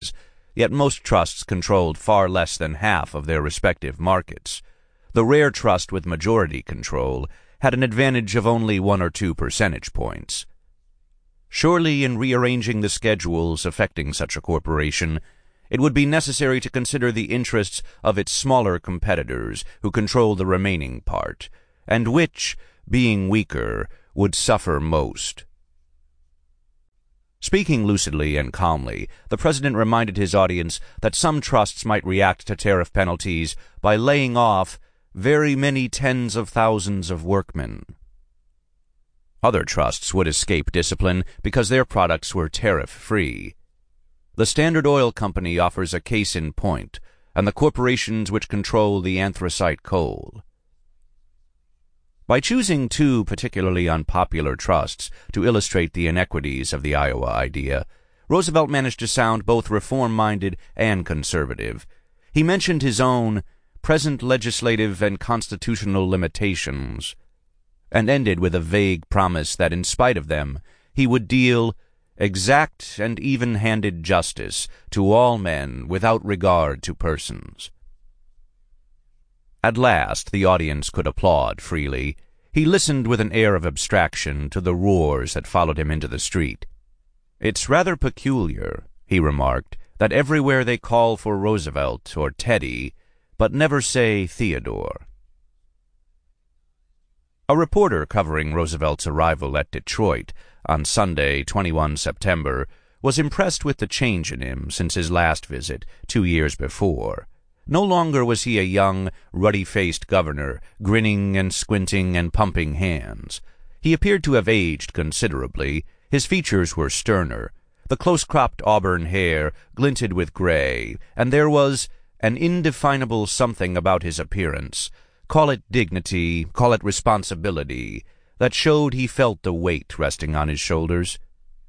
companies, yet most trusts controlled far less than half of their respective markets. The rare trust with majority control had an advantage of only 1 or 2 percentage points. Surely, in rearranging the schedules affecting such a corporation, it would be necessary to consider the interests of its smaller competitors who control the remaining part, and which, being weaker, would suffer most. Speaking lucidly and calmly, the president reminded his audience that some trusts might react to tariff penalties by laying off very many tens of thousands of workmen. Other trusts would escape discipline because their products were tariff-free. The Standard Oil Company offers a case in point, and the corporations which control the anthracite coal. By choosing 2 particularly unpopular trusts to illustrate the inequities of the Iowa idea, Roosevelt managed to sound both reform-minded and conservative. He mentioned his own present legislative and constitutional limitations, and ended with a vague promise that in spite of them, he would deal exact and even-handed justice to all men without regard to persons. At last the audience could applaud freely. He listened with an air of abstraction to the roars that followed him into the street. "It's rather peculiar," he remarked, "that everywhere they call for Roosevelt or Teddy, but never say Theodore." A reporter covering Roosevelt's arrival at Detroit on Sunday, 21 September, was impressed with the change in him since his last visit 2 years before. No longer was he a young, ruddy-faced governor, grinning and squinting and pumping hands. He appeared to have aged considerably. His features were sterner. The close-cropped auburn hair glinted with gray, and there was an indefinable something about his appearance, call it dignity, call it responsibility, that showed he felt the weight resting on his shoulders.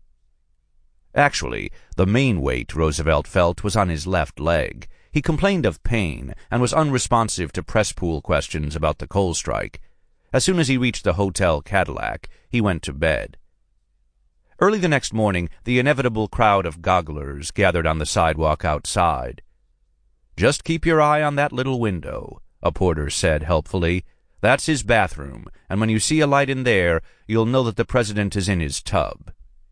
Actually, the main weight Roosevelt felt was on his left leg. He complained of pain and was unresponsive to press pool questions about the coal strike. As soon as he reached the Hotel Cadillac, he went to bed. Early the next morning, the inevitable crowd of gogglers gathered on the sidewalk outside. "Just keep your eye on that little window," a porter said helpfully. "That's his bathroom, and when you see a light in there, you'll know that the president is in his tub."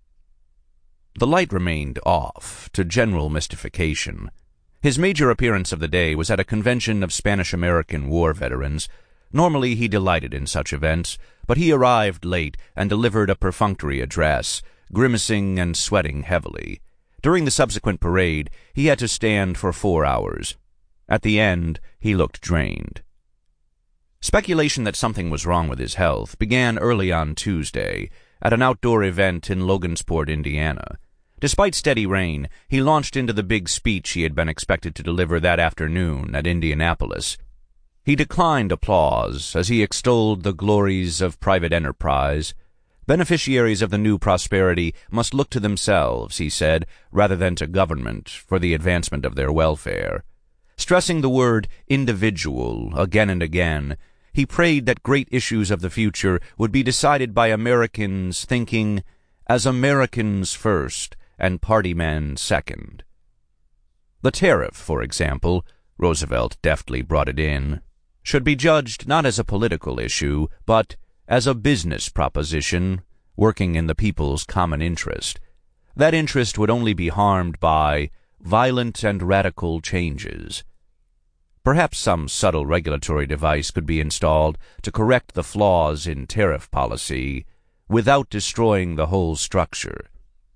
The light remained off, to general mystification. His major appearance of the day was at a convention of Spanish-American war veterans. Normally he delighted in such events, but he arrived late and delivered a perfunctory address, grimacing and sweating heavily. During the subsequent parade, he had to stand for 4 hours. At the end, he looked drained. Speculation that something was wrong with his health began early on Tuesday at an outdoor event in Logansport, Indiana. Despite steady rain, he launched into the big speech he had been expected to deliver that afternoon at Indianapolis. He declined applause as he extolled the glories of private enterprise. Beneficiaries of the new prosperity must look to themselves, he said, rather than to government for the advancement of their welfare. Stressing the word individual again and again, he prayed that great issues of the future would be decided by Americans thinking as Americans first and party men second. The tariff, for example, Roosevelt deftly brought it in, should be judged not as a political issue, but as a business proposition working in the people's common interest. That interest would only be harmed by violent and radical changes. Perhaps some subtle regulatory device could be installed to correct the flaws in tariff policy without destroying the whole structure.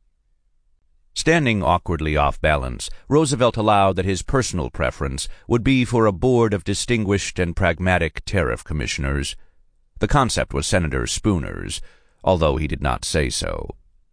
Standing awkwardly off balance, Roosevelt allowed that his personal preference would be for a board of distinguished and pragmatic tariff commissioners. The concept was Senator Spooner's, although he did not say so.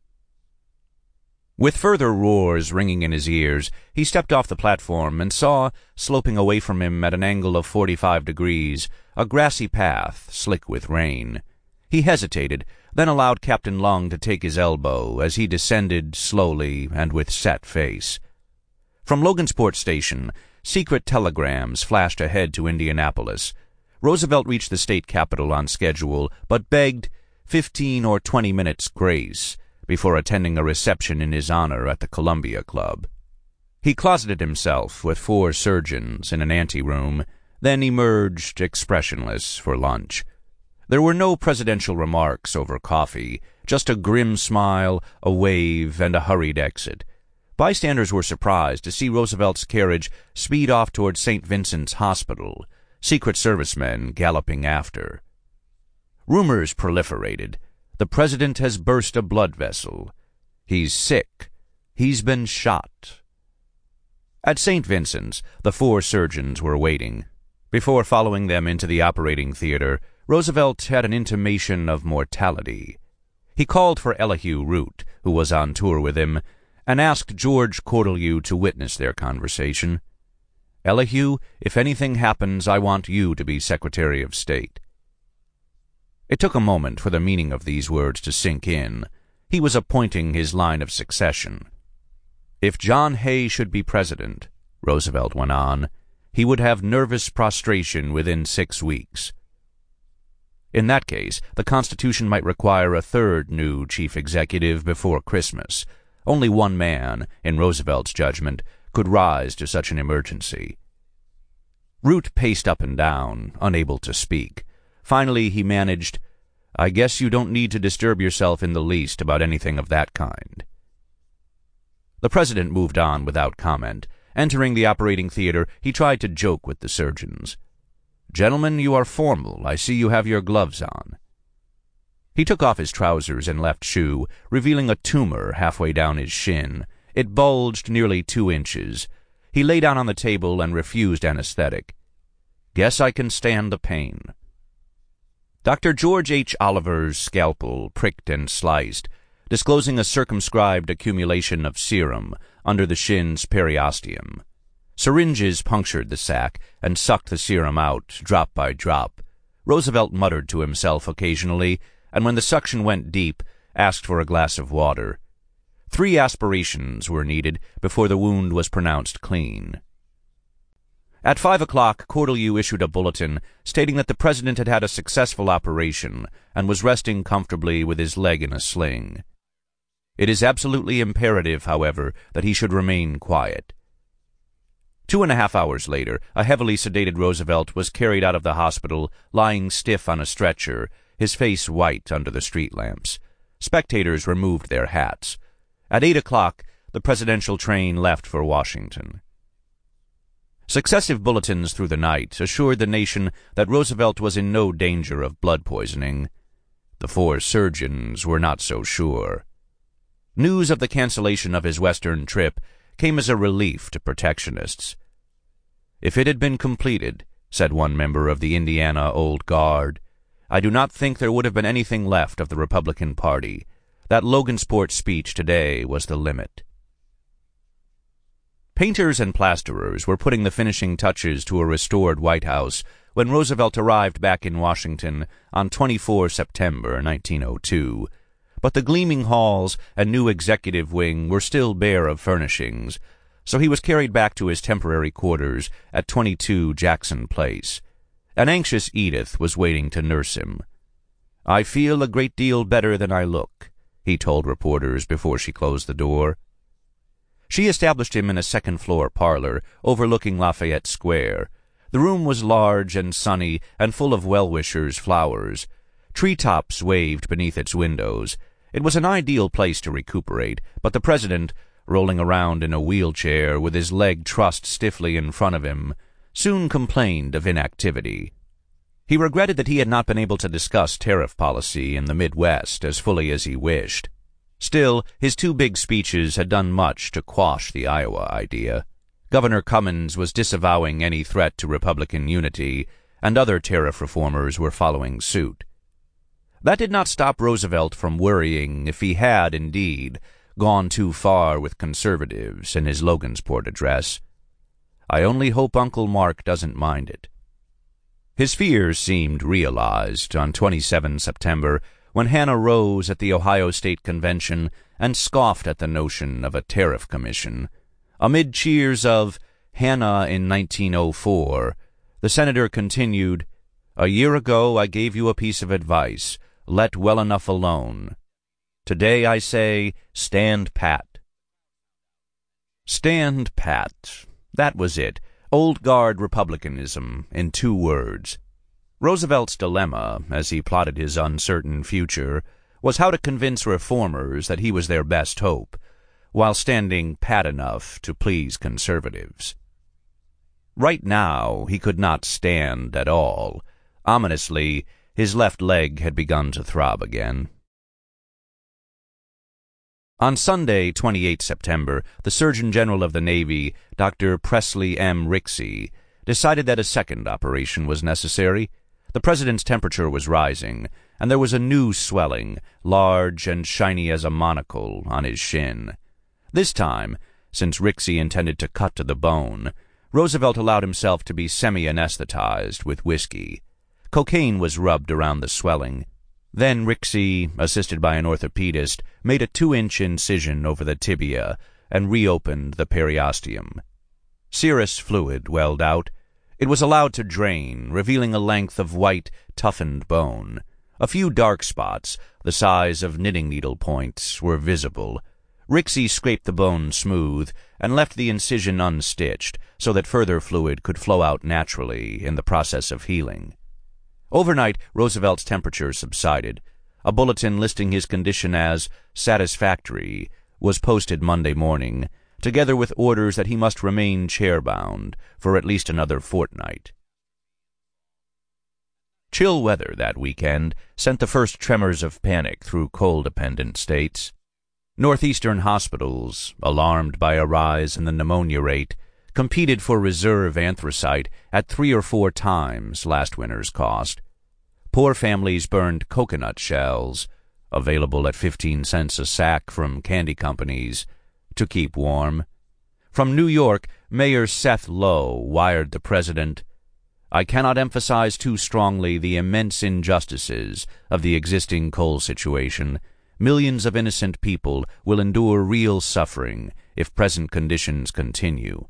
With further roars ringing in his ears, he stepped off the platform and saw, sloping away from him at an angle of 45 degrees, a grassy path, slick with rain. He hesitated, then allowed Captain Lung to take his elbow as he descended slowly and with set face. From Logansport Station, secret telegrams flashed ahead to Indianapolis. Roosevelt reached the state capitol on schedule, but begged 15 or 20 minutes grace before attending a reception in his honor at the Columbia Club. He closeted himself with 4 surgeons in an anteroom, then emerged expressionless for lunch. There were no presidential remarks over coffee, just a grim smile, a wave, and a hurried exit. Bystanders were surprised to see Roosevelt's carriage speed off toward St. Vincent's Hospital, Secret Service men galloping after. Rumors proliferated. The president has burst a blood vessel. He's sick. He's been shot. At St. Vincent's, the 4 surgeons were waiting. Before following them into the operating theater, Roosevelt had an intimation of mortality. He called for Elihu Root, who was on tour with him, and asked George Cortelyou to witness their conversation. "Elihu, if anything happens, I want you to be Secretary of State." It took a moment for the meaning of these words to sink in. He was appointing his line of succession. "If John Hay should be president," Roosevelt went on, "he would have nervous prostration within 6 weeks. In that case, the Constitution might require a 3rd new chief executive before Christmas. Only one man, in Roosevelt's judgment, could rise to such an emergency." Root paced up and down, unable to speak. Finally he managed, "I guess you don't need to disturb yourself in the least about anything of that kind." The president moved on without comment. Entering the operating theater, he tried to joke with the surgeons. "Gentlemen, you are formal. I see you have your gloves on." He took off his trousers and left shoe, revealing a tumor halfway down his shin. It bulged nearly 2 inches. He lay down on the table and refused anesthetic. "Guess I can stand the pain." Dr. George H. Oliver's scalpel pricked and sliced, disclosing a circumscribed accumulation of serum under the shin's periosteum. Syringes punctured the sac and sucked the serum out, drop by drop. Roosevelt muttered to himself occasionally, and when the suction went deep, asked for a glass of water. 3 aspirations were needed before the wound was pronounced clean. At 5 o'clock, Cortelyou issued a bulletin stating that the president had had a successful operation and was resting comfortably with his leg in a sling. It is absolutely imperative, however, that he should remain quiet. 2.5 hours later, a heavily sedated Roosevelt was carried out of the hospital, lying stiff on a stretcher, his face white under the street lamps. Spectators removed their hats. At 8 o'clock, the presidential train left for Washington. Successive bulletins through the night assured the nation that Roosevelt was in no danger of blood poisoning. The 4 surgeons were not so sure. News of the cancellation of his Western trip came as a relief to protectionists. "If it had been completed," said one member of the Indiana Old Guard, "I do not think there would have been anything left of the Republican Party. That Logansport speech today was the limit." Painters and plasterers were putting the finishing touches to a restored White House when Roosevelt arrived back in Washington on 24 September 1902. But the gleaming halls and new executive wing were still bare of furnishings, so he was carried back to his temporary quarters at 22 Jackson Place. An anxious Edith was waiting to nurse him. "I feel a great deal better than I look," he told reporters before she closed the door. She established him in a second-floor parlor overlooking Lafayette Square. The room was large and sunny and full of well-wishers' flowers. Treetops waved beneath its windows. It was an ideal place to recuperate, but the president, rolling around in a wheelchair with his leg trussed stiffly in front of him, soon complained of inactivity. He regretted that he had not been able to discuss tariff policy in the Midwest as fully as he wished. Still, his 2 big speeches had done much to quash the Iowa idea. Governor Cummins was disavowing any threat to Republican unity, and other tariff reformers were following suit. That did not stop Roosevelt from worrying if he had, indeed, gone too far with conservatives in his Logansport address. "I only hope Uncle Mark doesn't mind it." His fears seemed realized on 27 September when Hannah rose at the Ohio State Convention and scoffed at the notion of a tariff commission. Amid cheers of "Hannah in 1904, the senator continued, "A year ago I gave you a piece of advice. Let well enough alone. Today I say, stand pat." Stand pat. That was it. Old guard republicanism in 2 words. Roosevelt's dilemma, as he plotted his uncertain future, was how to convince reformers that he was their best hope, while standing pat enough to please conservatives. Right now, he could not stand at all. Ominously, his left leg had begun to throb again. On Sunday, 28 September, the Surgeon General of the Navy, Dr. Presley M. Rixey, decided that a second operation was necessary. The President's temperature was rising, and there was a new swelling, large and shiny as a monocle, on his shin. This time, since Rixey intended to cut to the bone, Roosevelt allowed himself to be semi-anesthetized with whiskey. Cocaine was rubbed around the swelling. Then Rixey, assisted by an orthopedist, made a 2-inch incision over the tibia and reopened the periosteum. Serous fluid welled out. It was allowed to drain, revealing a length of white, toughened bone. A few dark spots, the size of knitting needle points, were visible. Rixey scraped the bone smooth and left the incision unstitched so that further fluid could flow out naturally in the process of healing. Overnight, Roosevelt's temperature subsided. A bulletin listing his condition as satisfactory was posted Monday morning, together with orders that he must remain chair-bound for at least another fortnight. Chill weather that weekend sent the first tremors of panic through coal-dependent states. Northeastern hospitals, alarmed by a rise in the pneumonia rate, competed for reserve anthracite at 3 or 4 times last winter's cost. Poor families burned coconut shells, available at 15 cents a sack from candy companies, to keep warm. From New York, Mayor Seth Low wired the President, "I cannot emphasize too strongly the immense injustices of the existing coal situation. Millions of innocent people will endure real suffering if present conditions continue."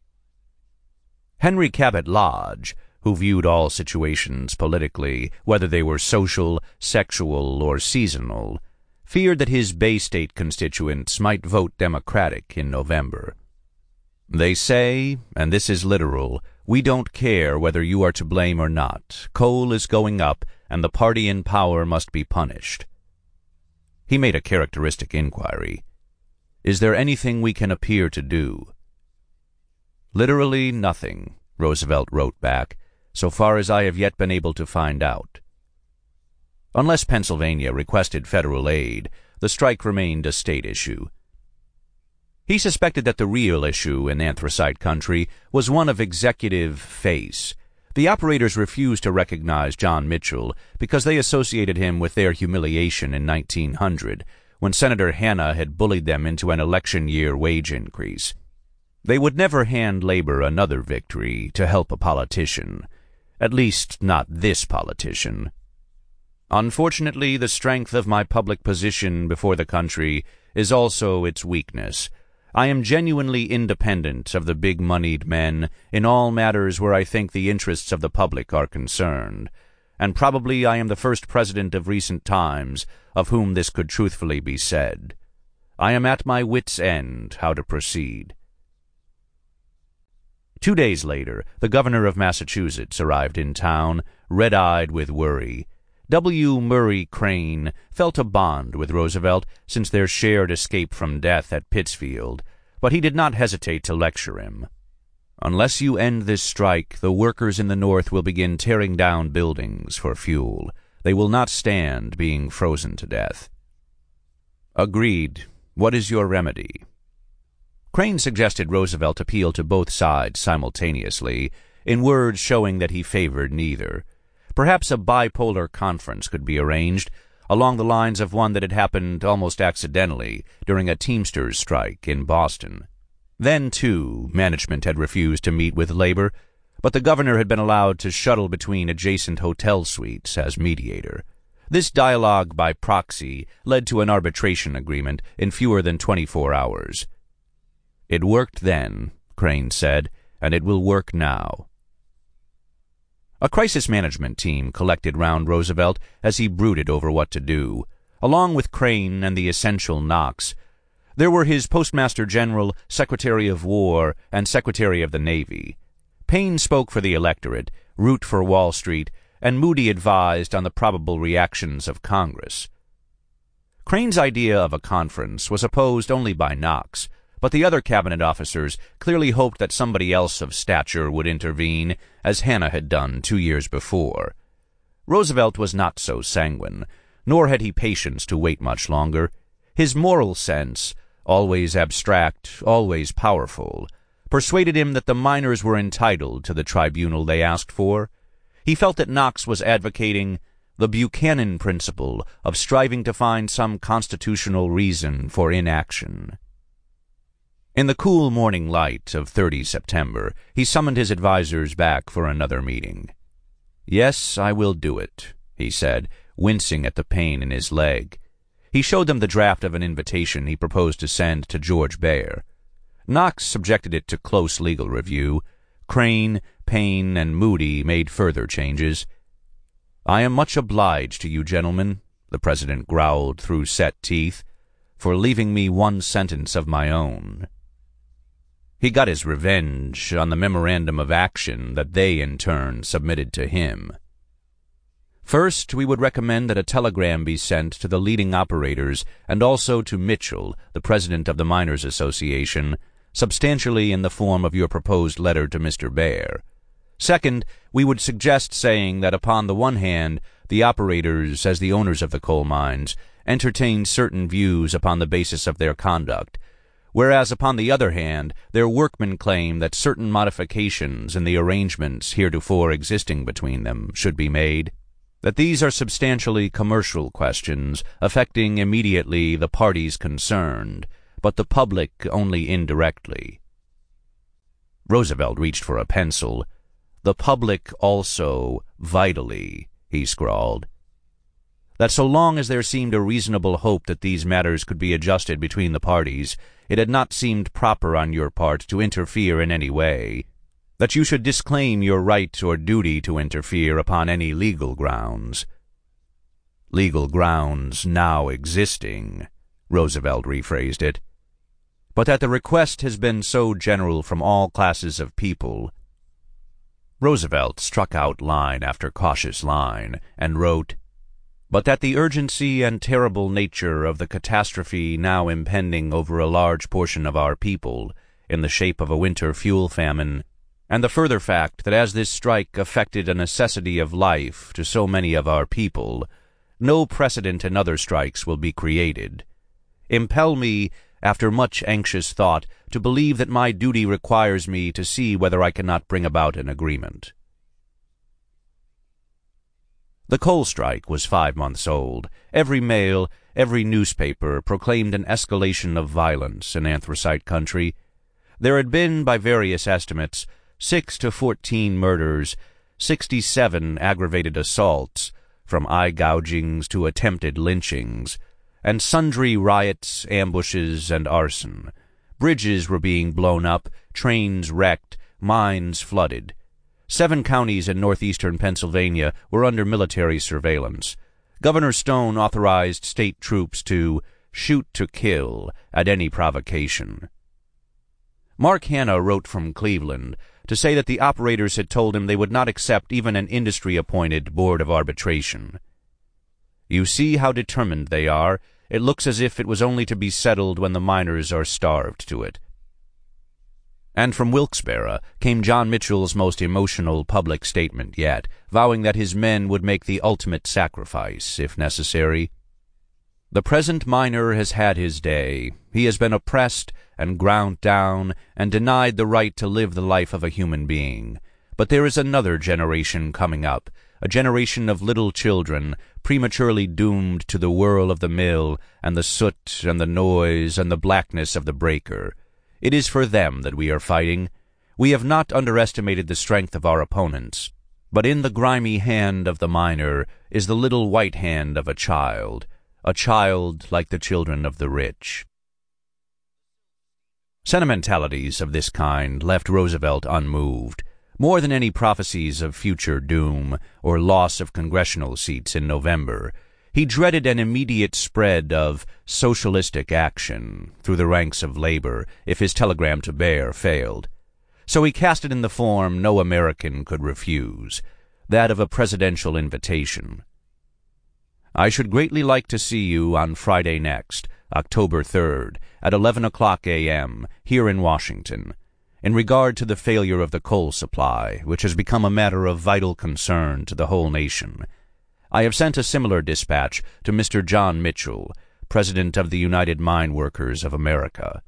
Henry Cabot Lodge, who viewed all situations politically, whether they were social, sexual, or seasonal, feared that his Bay State constituents might vote Democratic in November. "They say, and this is literal, we don't care whether you are to blame or not. Coal is going up, and the party in power must be punished." He made a characteristic inquiry. "Is there anything we can appear to do?" "Literally nothing," Roosevelt wrote back, "so far as I have yet been able to find out." Unless Pennsylvania requested federal aid, the strike remained a state issue. He suspected that the real issue in anthracite country was one of executive face. The operators refused to recognize John Mitchell because they associated him with their humiliation in 1900, when Senator Hanna had bullied them into an election-year wage increase. They would never hand labor another victory to help a politician, at least not this politician. "Unfortunately, the strength of my public position before the country is also its weakness. I am genuinely independent of the big-moneyed men in all matters where I think the interests of the public are concerned, and probably I am the first president of recent times of whom this could truthfully be said. I am at my wits' end how to proceed." 2 days later, the governor of Massachusetts arrived in town, red-eyed with worry. W. Murray Crane felt a bond with Roosevelt since their shared escape from death at Pittsfield, but he did not hesitate to lecture him. "Unless you end this strike, the workers in the North will begin tearing down buildings for fuel. They will not stand being frozen to death." "Agreed. What is your remedy?" Crane suggested Roosevelt appeal to both sides simultaneously, in words showing that he favored neither. Perhaps a bipolar conference could be arranged, along the lines of one that had happened almost accidentally during a Teamsters strike in Boston. Then, too, management had refused to meet with labor, but the governor had been allowed to shuttle between adjacent hotel suites as mediator. This dialogue by proxy led to an arbitration agreement in fewer than 24 hours. "It worked then," Crane said, "and it will work now." A crisis management team collected round Roosevelt as he brooded over what to do. Along with Crane and the essential Knox, There were his Postmaster General, Secretary of War, and Secretary of the Navy. Payne spoke for the electorate, Root for Wall Street, and Moody advised on the probable reactions of Congress. Crane's idea of a conference was opposed only by Knox, but the other cabinet officers clearly hoped that somebody else of stature would intervene, as Hanna had done 2 years before. Roosevelt was not so sanguine, nor had he patience to wait much longer. His moral sense, always abstract, always powerful, persuaded him that the miners were entitled to the tribunal they asked for. He felt that Knox was advocating the Buchanan principle of striving to find some constitutional reason for inaction. In the cool morning light of 30 September, he summoned his advisers back for another meeting. "Yes, I will do it," he said, wincing at the pain in his leg. He showed them the draft of an invitation he proposed to send to George Baer. Knox subjected it to close legal review. Crane, Payne, and Moody made further changes. "I am much obliged to you, gentlemen," the president growled through set teeth, "for leaving me one sentence of my own." He got his revenge on the memorandum of action that they, in turn, submitted to him. First, we would recommend that a telegram be sent to the leading operators and also to Mitchell, the president of the Miners' Association, substantially in the form of your proposed letter to Mr. Baer. Second, we would suggest saying that upon the one hand, the operators, as the owners of the coal mines, entertain certain views upon the basis of their conduct, whereas upon the other hand, their workmen claim that certain modifications in the arrangements heretofore existing between them should be made, that these are substantially commercial questions affecting immediately the parties concerned, but the public only indirectly. Roosevelt reached for a pencil. "The public also, vitally," he scrawled. That so long as there seemed a reasonable hope that these matters could be adjusted between the parties, it had not seemed proper on your part to interfere in any way, that you should disclaim your right or duty to interfere upon any legal grounds. "Legal grounds now existing," Roosevelt rephrased it. "But that the request has been so general from all classes of people." Roosevelt struck out line after cautious line, and wrote, "But that the urgency and terrible nature of the catastrophe now impending over a large portion of our people, in the shape of a winter fuel famine, and the further fact that as this strike affected a necessity of life to so many of our people, no precedent in other strikes will be created, impel me, after much anxious thought, to believe that my duty requires me to see whether I cannot bring about an agreement." The coal strike was 5 months old. Every mail, every newspaper proclaimed an escalation of violence in Anthracite country. There had been, by various estimates, 6 to 14 murders, 67 aggravated assaults, from eye gougings to attempted lynchings, and sundry riots, ambushes, and arson. Bridges were being blown up, trains wrecked, mines flooded. 7 counties in northeastern Pennsylvania were under military surveillance. Governor Stone authorized state troops to shoot to kill at any provocation. Mark Hanna wrote from Cleveland to say that the operators had told him they would not accept even an industry-appointed board of arbitration. "You see how determined they are. It looks as if it was only to be settled when the miners are starved to it." And from Wilkes-Barre came John Mitchell's most emotional public statement yet, vowing that his men would make the ultimate sacrifice, if necessary. "The present miner has had his day. He has been oppressed and ground down and denied the right to live the life of a human being. But there is another generation coming up, a generation of little children, prematurely doomed to the whirl of the mill and the soot and the noise and the blackness of the breaker. It is for them that we are fighting. We have not underestimated the strength of our opponents, but in the grimy hand of the miner is the little white hand of a child like the children of the rich." Sentimentalities of this kind left Roosevelt unmoved. More than any prophecies of future doom or loss of congressional seats in November, He dreaded an immediate spread of socialistic action through the ranks of labor if his telegram to Baer failed. So he cast it in the form no American could refuse, that of a presidential invitation. I should greatly like to see you on Friday next, October 3rd, at 11 o'clock a.m., here in Washington, in regard to the failure of the coal supply, which has become a matter of vital concern to the whole nation. I have sent a similar dispatch to Mr. John Mitchell, President of the United Mine Workers of America.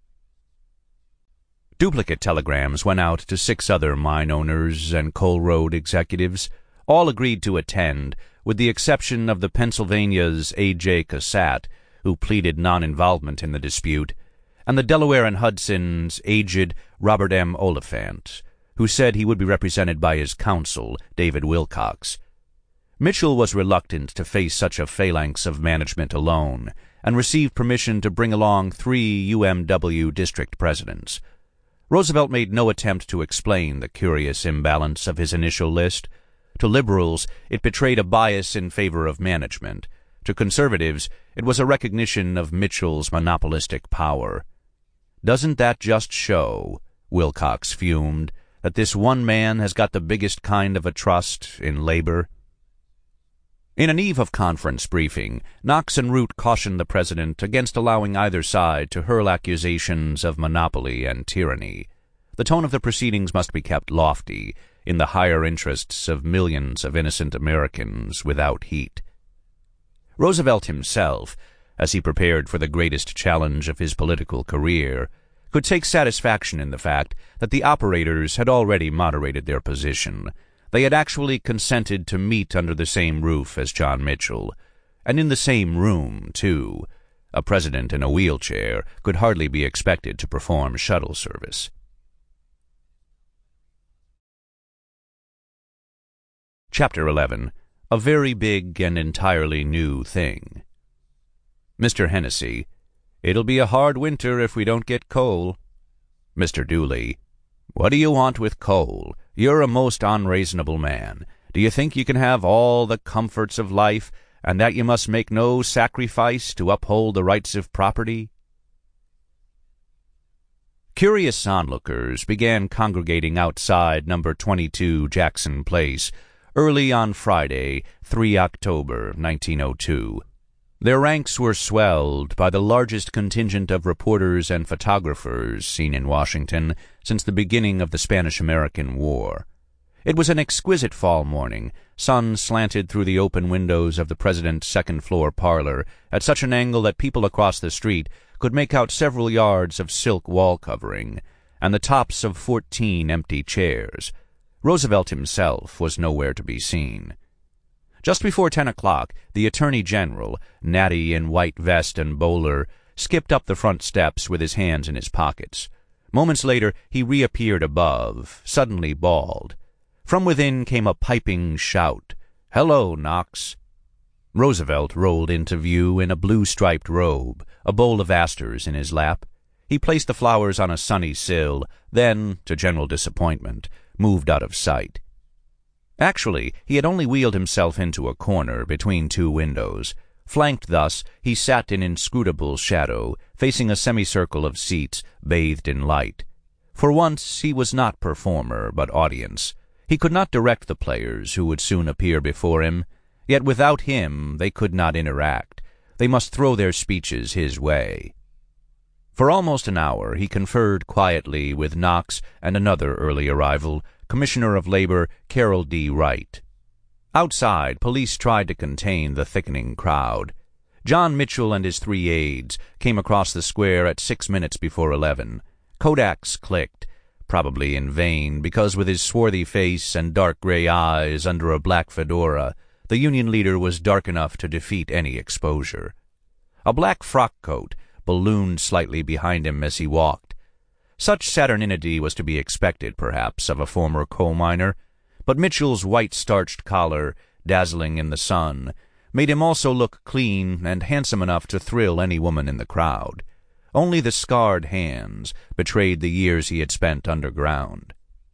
Duplicate telegrams went out to 6 other mine owners and coal road executives. All agreed to attend, with the exception of the Pennsylvania's A.J. Cassatt, who pleaded non-involvement in the dispute, and the Delaware and Hudson's aged Robert M. Oliphant, who said he would be represented by his counsel, David Wilcox. Mitchell was reluctant to face such a phalanx of management alone, and received permission to bring along 3 UMW district presidents. Roosevelt made no attempt to explain the curious imbalance of his initial list. To liberals, it betrayed a bias in favor of management. To conservatives, it was a recognition of Mitchell's monopolistic power. "Doesn't that just show," Wilcox fumed, "that this one man has got the biggest kind of a trust in labor?" In an eve-of-conference briefing, Knox and Root cautioned the president against allowing either side to hurl accusations of monopoly and tyranny. The tone of the proceedings must be kept lofty, in the higher interests of millions of innocent Americans without heat. Roosevelt himself, as he prepared for the greatest challenge of his political career, could take satisfaction in the fact that the operators had already moderated their position. They had actually consented to meet under the same roof as John Mitchell, and in the same room, too. A president in a wheelchair could hardly be expected to perform shuttle service. Chapter 11. A very big and entirely new thing. Mr. Hennessy: "It'll be a hard winter if we don't get coal." Mr. Dooley: "What do you want with coal? You're a most unreasonable man. Do you think you can have all the comforts of life, and that you must make no sacrifice to uphold the rights of property?" Curious onlookers began congregating outside number 22 Jackson Place early on Friday, 3 October, 1902. Their ranks were swelled by the largest contingent of reporters and photographers seen in Washington since the beginning of the Spanish-American War. It was an exquisite fall morning. Sun slanted through the open windows of the president's second-floor parlor at such an angle that people across the street could make out several yards of silk wall covering and the tops of 14 empty chairs. Roosevelt himself was nowhere to be seen. Just before 10 o'clock, the Attorney General, natty in white vest and bowler, skipped up the front steps with his hands in his pockets. Moments later, he reappeared above, suddenly bald. From within came a piping shout, "Hello, Knox." Roosevelt rolled into view in a blue-striped robe, a bowl of asters in his lap. He placed the flowers on a sunny sill, then, to general disappointment, moved out of sight. Actually, he had only wheeled himself into a corner between 2 windows. Flanked thus, he sat in inscrutable shadow, facing a semicircle of seats bathed in light. For once, he was not performer, but audience. He could not direct the players who would soon appear before him, yet without him they could not interact. They must throw their speeches his way. For almost an hour he conferred quietly with Knox and another early arrival, Commissioner of Labor Carroll D. Wright. Outside, police tried to contain the thickening crowd. John Mitchell and his 3 aides came across the square at 6 minutes before 11. Kodaks clicked, probably in vain, because with his swarthy face and dark gray eyes under a black fedora, the Union leader was dark enough to defeat any exposure. A black frock coat ballooned slightly behind him as he walked. Such saturninity was to be expected, perhaps, of a former coal miner, but Mitchell's white starched collar, dazzling in the sun, made him also look clean and handsome enough to thrill any woman in the crowd. Only the scarred hands betrayed the years he had spent underground.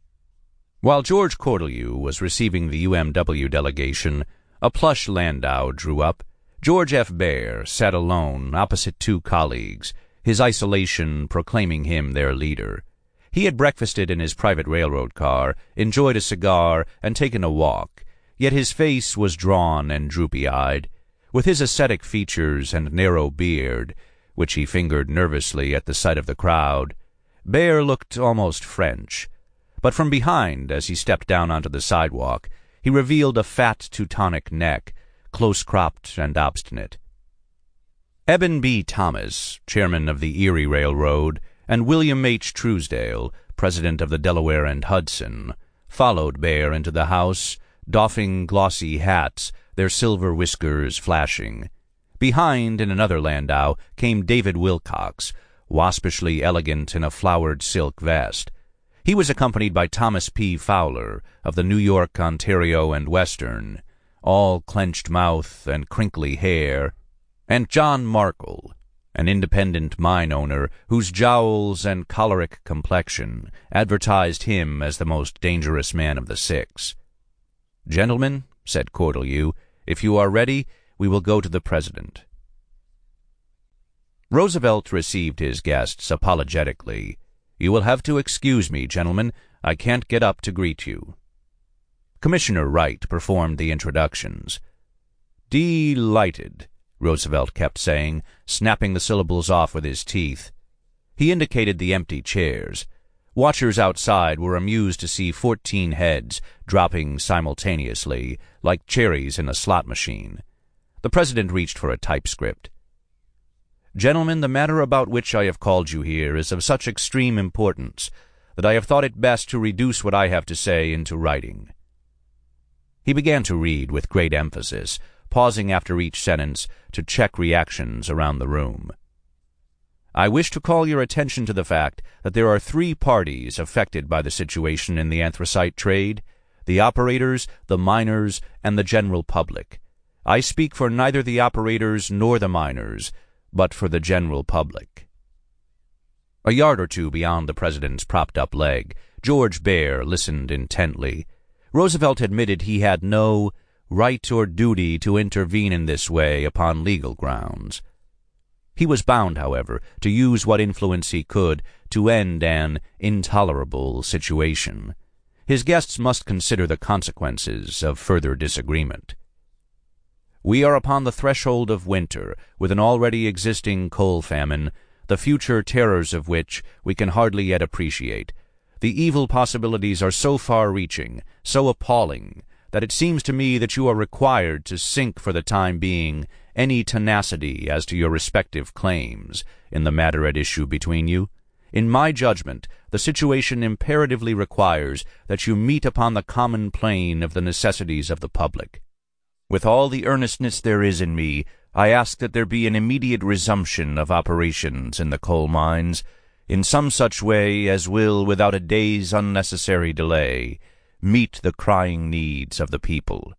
While George Cortelyou was receiving the UMW delegation, a plush landau drew up. George F. Bear sat alone opposite two colleagues, his isolation proclaiming him their leader. He had breakfasted in his private railroad car, enjoyed a cigar, and taken a walk, yet his face was drawn and droopy-eyed. With his ascetic features and narrow beard, which he fingered nervously at the sight of the crowd, Bear looked almost French. But from behind, as he stepped down onto the sidewalk, he revealed a fat Teutonic neck, close-cropped and obstinate. Eben B. Thomas, chairman of the Erie Railroad, and William H. Truesdale, president of the Delaware and Hudson, followed Bear into the house, doffing glossy hats, their silver whiskers flashing. Behind, in another landau, came David Wilcox, waspishly elegant in a flowered silk vest. He was accompanied by Thomas P. Fowler, of the New York, Ontario, and Western, all clenched mouth and crinkly hair, and John Markle, an independent mine owner whose jowls and choleric complexion advertised him as the most dangerous man of the six. "Gentlemen," said Cortelyou, "if you are ready, we will go to the President." Roosevelt received his guests apologetically. "You will have to excuse me, gentlemen. I can't get up to greet you." Commissioner Wright performed the introductions. "Delighted," Roosevelt kept saying, snapping the syllables off with his teeth. He indicated the empty chairs. Watchers outside were amused to see 14 heads dropping simultaneously, like cherries in a slot machine. The President reached for a typescript. "Gentlemen, the matter about which I have called you here is of such extreme importance that I have thought it best to reduce what I have to say into writing." He began to read with great emphasis, pausing after each sentence to check reactions around the room. "I wish to call your attention to the fact that there are 3 parties affected by the situation in the anthracite trade: the operators, the miners, and the general public. I speak for neither the operators nor the miners, but for the general public." A yard or two beyond the President's propped-up leg, George Bear listened intently. Roosevelt admitted he had no right or duty to intervene in this way upon legal grounds. He was bound, however, to use what influence he could to end an intolerable situation. His guests must consider the consequences of further disagreement. "We are upon the threshold of winter, with an already existing coal famine, the future terrors of which we can hardly yet appreciate. The evil possibilities are so far-reaching, so appalling, that it seems to me that you are required to sink for the time being any tenacity as to your respective claims in the matter at issue between you. In my judgment, the situation imperatively requires that you meet upon the common plane of the necessities of the public. With all the earnestness there is in me, I ask that there be an immediate resumption of operations in the coal mines, in some such way as will, without a day's unnecessary delay, meet the crying needs of the people."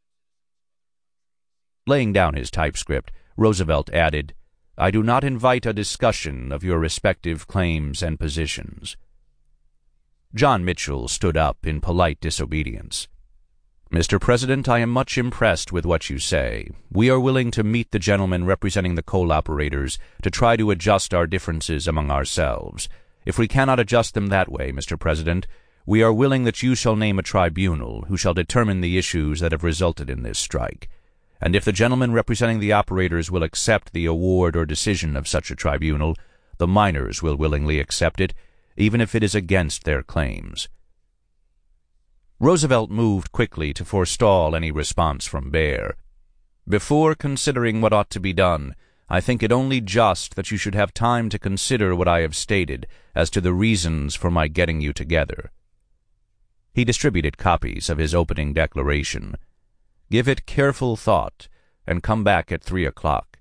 Laying down his typescript, Roosevelt added, "I do not invite a discussion of your respective claims and positions." John Mitchell stood up in polite disobedience. "Mr. President, I am much impressed with what you say. We are willing to meet the gentlemen representing the coal operators to try to adjust our differences among ourselves. If we cannot adjust them that way, Mr. President, we are willing that you shall name a tribunal who shall determine the issues that have resulted in this strike. And if the gentlemen representing the operators will accept the award or decision of such a tribunal, the miners will willingly accept it, even if it is against their claims." Roosevelt moved quickly to forestall any response from Bear. "Before considering what ought to be done, I think it only just that you should have time to consider what I have stated as to the reasons for my getting you together." He distributed copies of his opening declaration. "Give it careful thought, and come back at 3 o'clock."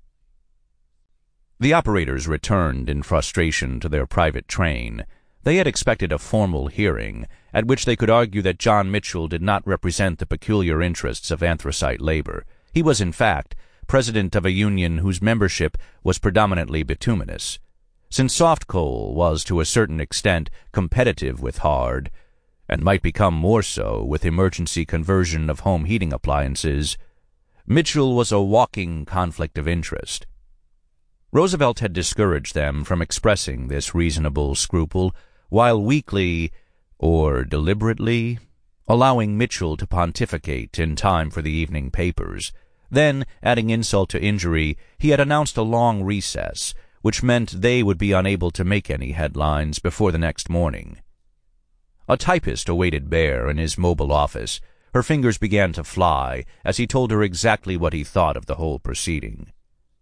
The operators returned in frustration to their private train. They had expected a formal hearing, at which they could argue that John Mitchell did not represent the peculiar interests of anthracite labor. He was, in fact, president of a union whose membership was predominantly bituminous. Since soft coal was, to a certain extent, competitive with hard, and might become more so with emergency conversion of home heating appliances, Mitchell was a walking conflict of interest. Roosevelt had discouraged them from expressing this reasonable scruple, while weakly, or deliberately, allowing Mitchell to pontificate in time for the evening papers. Then, adding insult to injury, he had announced a long recess, which meant they would be unable to make any headlines before the next morning. A typist awaited Baer in his mobile office. Her fingers began to fly as he told her exactly what he thought of the whole proceeding.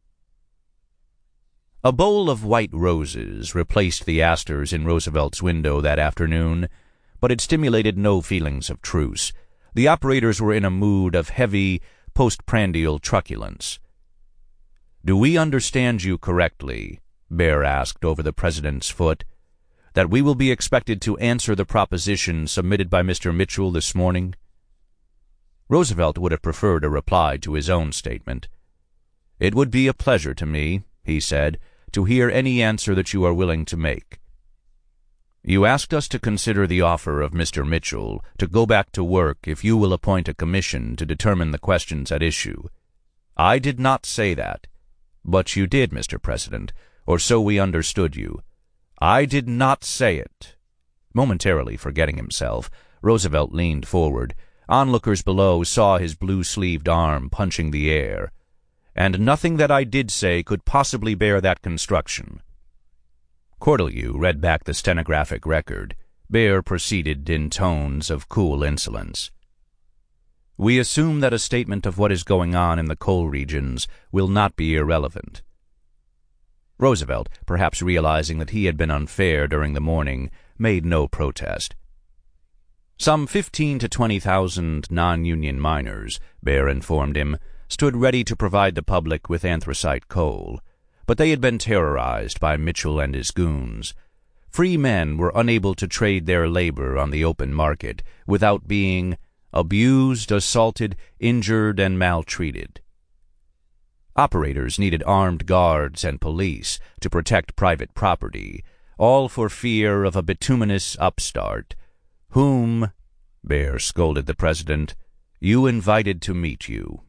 A bowl of white roses replaced the asters in Roosevelt's window that afternoon, but it stimulated no feelings of truce. The operators were in a mood of heavy, postprandial truculence. "Do we understand you correctly," Baer asked over the president's foot, "that we will be expected to answer the proposition submitted by Mr. Mitchell this morning?" Roosevelt would have preferred a reply to his own statement. "It would be a pleasure to me," he said, "to hear any answer that you are willing to make. You asked us to consider the offer of Mr. Mitchell to go back to work if you will appoint a commission to determine the questions at issue. I did not say that, but you did, Mr. President, or so we understood you. I did not say it." Momentarily forgetting himself, Roosevelt leaned forward. Onlookers below saw his blue-sleeved arm punching the air. "And nothing that I did say could possibly bear that construction." Cortelyou read back the stenographic record. Baer proceeded in tones of cool insolence. "We assume that a statement of what is going on in the coal regions will not be irrelevant." Roosevelt, perhaps realizing that he had been unfair during the morning, made no protest. Some 15,000 to 20,000 non-union miners, Baer informed him, stood ready to provide the public with anthracite coal, but they had been terrorized by Mitchell and his goons. Free men were unable to trade their labor on the open market without being abused, assaulted, injured, and maltreated. Operators needed armed guards and police to protect private property, all for fear of a bituminous upstart, whom, Baer scolded the president, you invited to meet you.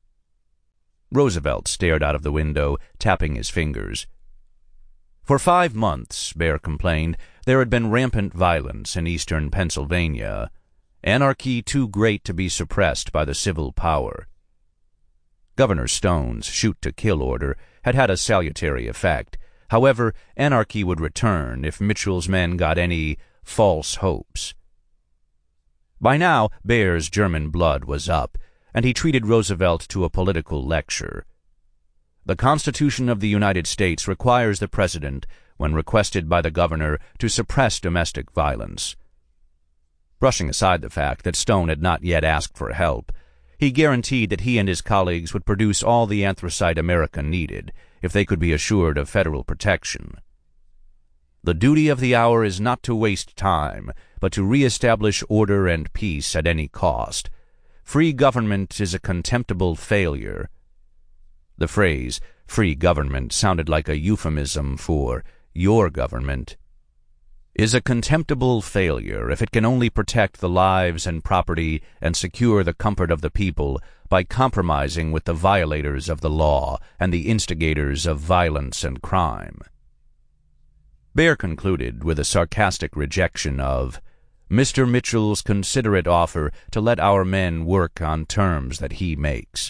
Roosevelt stared out of the window, tapping his fingers. For 5 months, Baer complained, there had been rampant violence in eastern Pennsylvania, anarchy too great to be suppressed by the civil power. Governor Stone's shoot-to-kill order had had a salutary effect. However, anarchy would return if Mitchell's men got any false hopes. By now, Baer's German blood was up, and he treated Roosevelt to a political lecture. The Constitution of the United States requires the President, when requested by the governor, to suppress domestic violence. Brushing aside the fact that Stone had not yet asked for help, he guaranteed that he and his colleagues would produce all the anthracite America needed if they could be assured of federal protection. The duty of the hour is not to waste time, but to reestablish order and peace at any cost. Free government is a contemptible failure. The phrase, free government, sounded like a euphemism for your government. Is a contemptible failure if it can only protect the lives and property and secure the comfort of the people by compromising with the violators of the law and the instigators of violence and crime. Baer concluded with a sarcastic rejection of Mr. Mitchell's considerate offer to let our men work on terms that he makes.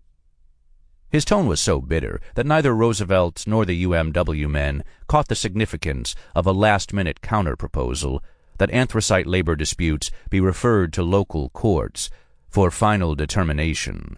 His tone was so bitter that neither Roosevelt nor the UMW men caught the significance of a last-minute counter-proposal that anthracite labor disputes be referred to local courts for final determination.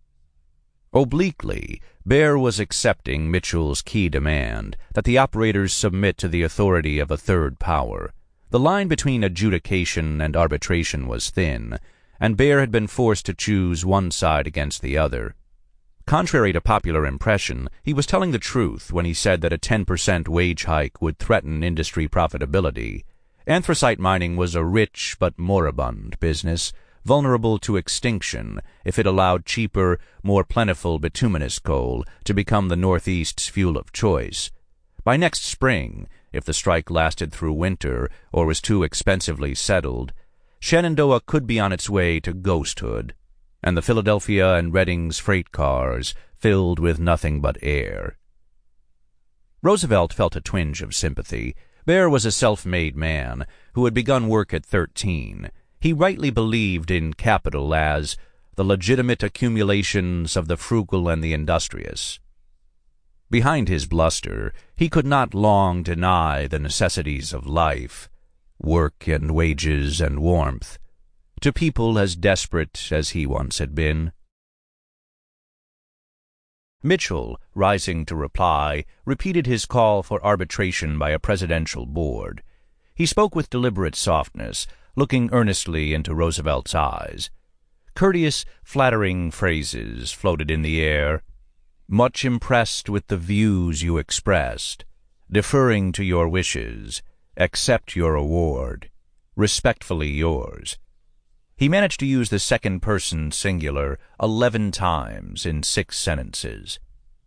Obliquely, Baer was accepting Mitchell's key demand that the operators submit to the authority of a third power. The line between adjudication and arbitration was thin, and Baer had been forced to choose one side against the other. Contrary to popular impression, he was telling the truth when he said that a 10% wage hike would threaten industry profitability. Anthracite mining was a rich but moribund business, vulnerable to extinction if it allowed cheaper, more plentiful bituminous coal to become the Northeast's fuel of choice. By next spring, if the strike lasted through winter or was too expensively settled, Shenandoah could be on its way to ghosthood, and the Philadelphia and Redding's freight cars filled with nothing but air. Roosevelt felt a twinge of sympathy. Bear was a self-made man who had begun work at 13. He rightly believed in capital as the legitimate accumulations of the frugal and the industrious. Behind his bluster, he could not long deny the necessities of life, work and wages and warmth, to people as desperate as he once had been. Mitchell, rising to reply, repeated his call for arbitration by a presidential board. He spoke with deliberate softness, looking earnestly into Roosevelt's eyes. Courteous, flattering phrases floated in the air. Much impressed with the views you expressed, deferring to your wishes, accept your award, respectfully yours. He managed to use the second person singular 11 times in 6 sentences.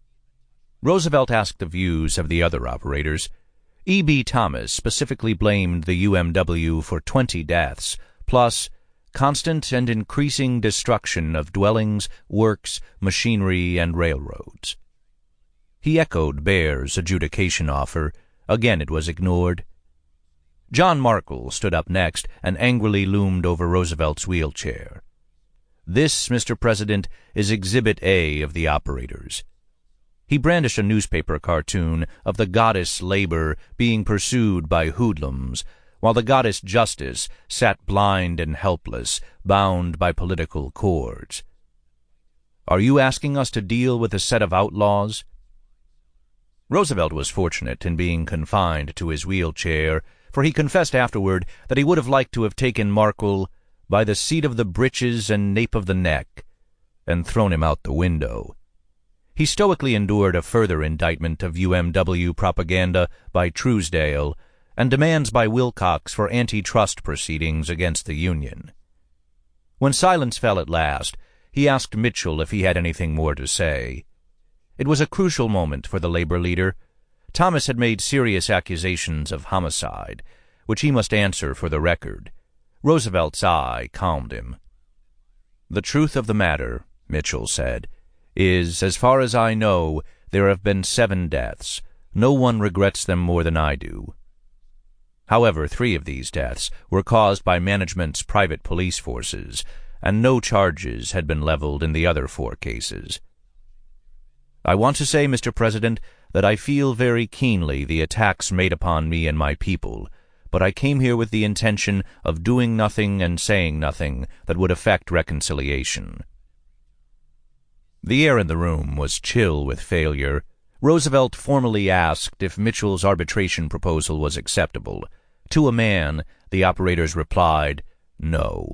Roosevelt asked the views of the other operators. E.B. Thomas specifically blamed the UMW for 20 deaths, plus constant and increasing destruction of dwellings, works, machinery, and railroads. He echoed Bear's adjudication offer. Again it was ignored. John Markle stood up next and angrily loomed over Roosevelt's wheelchair. This, Mr. President, is Exhibit A of the operators. He brandished a newspaper cartoon of the goddess Labor being pursued by hoodlums, while the goddess Justice sat blind and helpless, bound by political cords. Are you asking us to deal with a set of outlaws? Roosevelt was fortunate in being confined to his wheelchair, for he confessed afterward that he would have liked to have taken Markle by the seat of the breeches and nape of the neck and thrown him out the window. He stoically endured a further indictment of UMW propaganda by Truesdale and demands by Wilcox for antitrust proceedings against the Union. When silence fell at last, he asked Mitchell if he had anything more to say. It was a crucial moment for the labor leader. Thomas had made serious accusations of homicide, which he must answer for the record. Roosevelt's eye calmed him. The truth of the matter, Mitchell said, is, as far as I know, there have been 7 deaths. No one regrets them more than I do. However, 3 of these deaths were caused by management's private police forces, and no charges had been leveled in the other 4 cases. I want to say, Mr. President, that I feel very keenly the attacks made upon me and my people, but I came here with the intention of doing nothing and saying nothing that would affect reconciliation. The air in the room was chill with failure. Roosevelt formally asked if Mitchell's arbitration proposal was acceptable. To a man, the operators replied, no.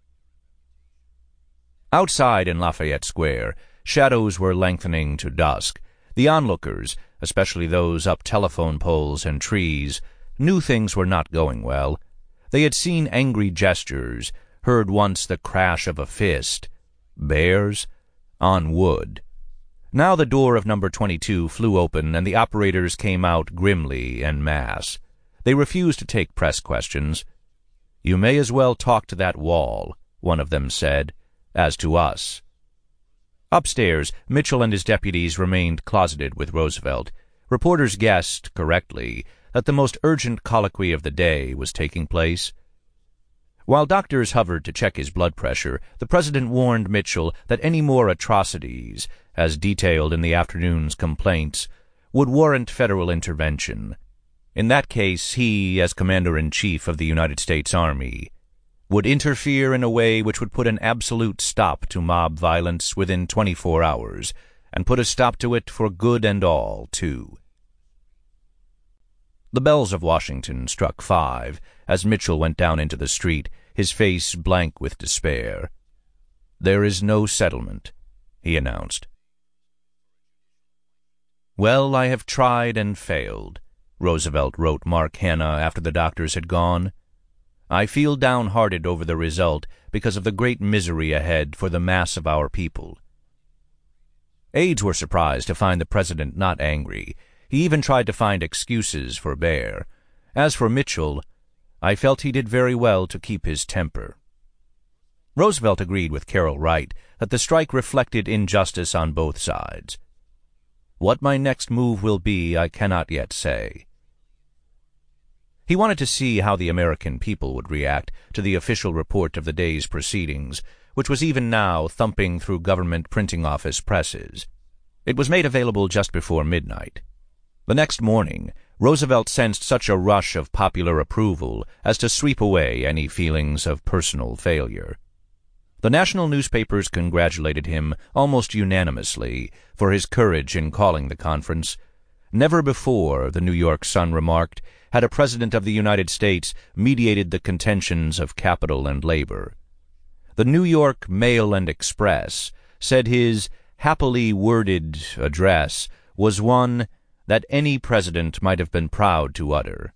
Outside in Lafayette Square, shadows were lengthening to dusk. The onlookers, especially those up telephone poles and trees, knew things were not going well. They had seen angry gestures, heard once the crash of a fist. Bears? On wood. Now the door of number 22 flew open and the operators came out grimly en masse. They refused to take press questions. You may as well talk to that wall, one of them said, as to us. Upstairs, Mitchell and his deputies remained closeted with Roosevelt. Reporters guessed, correctly, that the most urgent colloquy of the day was taking place. While doctors hovered to check his blood pressure, the president warned Mitchell that any more atrocities, as detailed in the afternoon's complaints, would warrant federal intervention. In that case, he, as Commander-in-Chief of the United States Army, would interfere in a way which would put an absolute stop to mob violence within 24 hours, and put a stop to it for good and all, too. The bells of Washington struck 5 as Mitchell went down into the street, his face blank with despair. There is no settlement, he announced. Well, I have tried and failed, Roosevelt wrote Mark Hanna after the doctors had gone. I feel downhearted over the result because of the great misery ahead for the mass of our people. Aides were surprised to find the president not angry. He even tried to find excuses for Bear. As for Mitchell, I felt he did very well to keep his temper. Roosevelt agreed with Carroll Wright that the strike reflected injustice on both sides. "What my next move will be, I cannot yet say." He wanted to see how the American people would react to the official report of the day's proceedings, which was even now thumping through government printing office presses. It was made available just before midnight. The next morning, Roosevelt sensed such a rush of popular approval as to sweep away any feelings of personal failure. The national newspapers congratulated him almost unanimously for his courage in calling the conference. Never before, the New York Sun remarked, had a President of the United States mediated the contentions of capital and labor. The New York Mail and Express said his happily worded address was one that any president might have been proud to utter.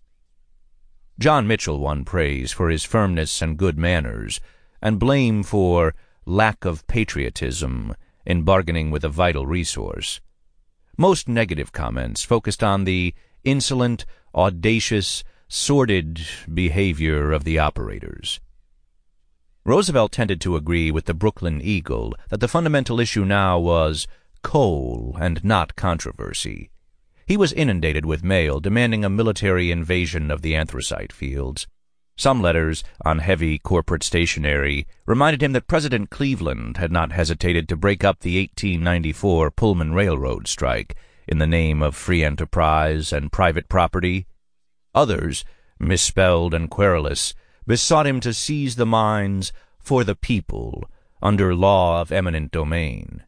John Mitchell won praise for his firmness and good manners, and blame for lack of patriotism in bargaining with a vital resource. Most negative comments focused on the insolent, audacious, sordid behavior of the operators. Roosevelt tended to agree with the Brooklyn Eagle that the fundamental issue now was coal and not controversy. He was inundated with mail demanding a military invasion of the anthracite fields. Some letters, on heavy corporate stationery, reminded him that President Cleveland had not hesitated to break up the 1894 Pullman Railroad strike in the name of free enterprise and private property. Others, misspelled and querulous, besought him to seize the mines for the people under law of eminent domain.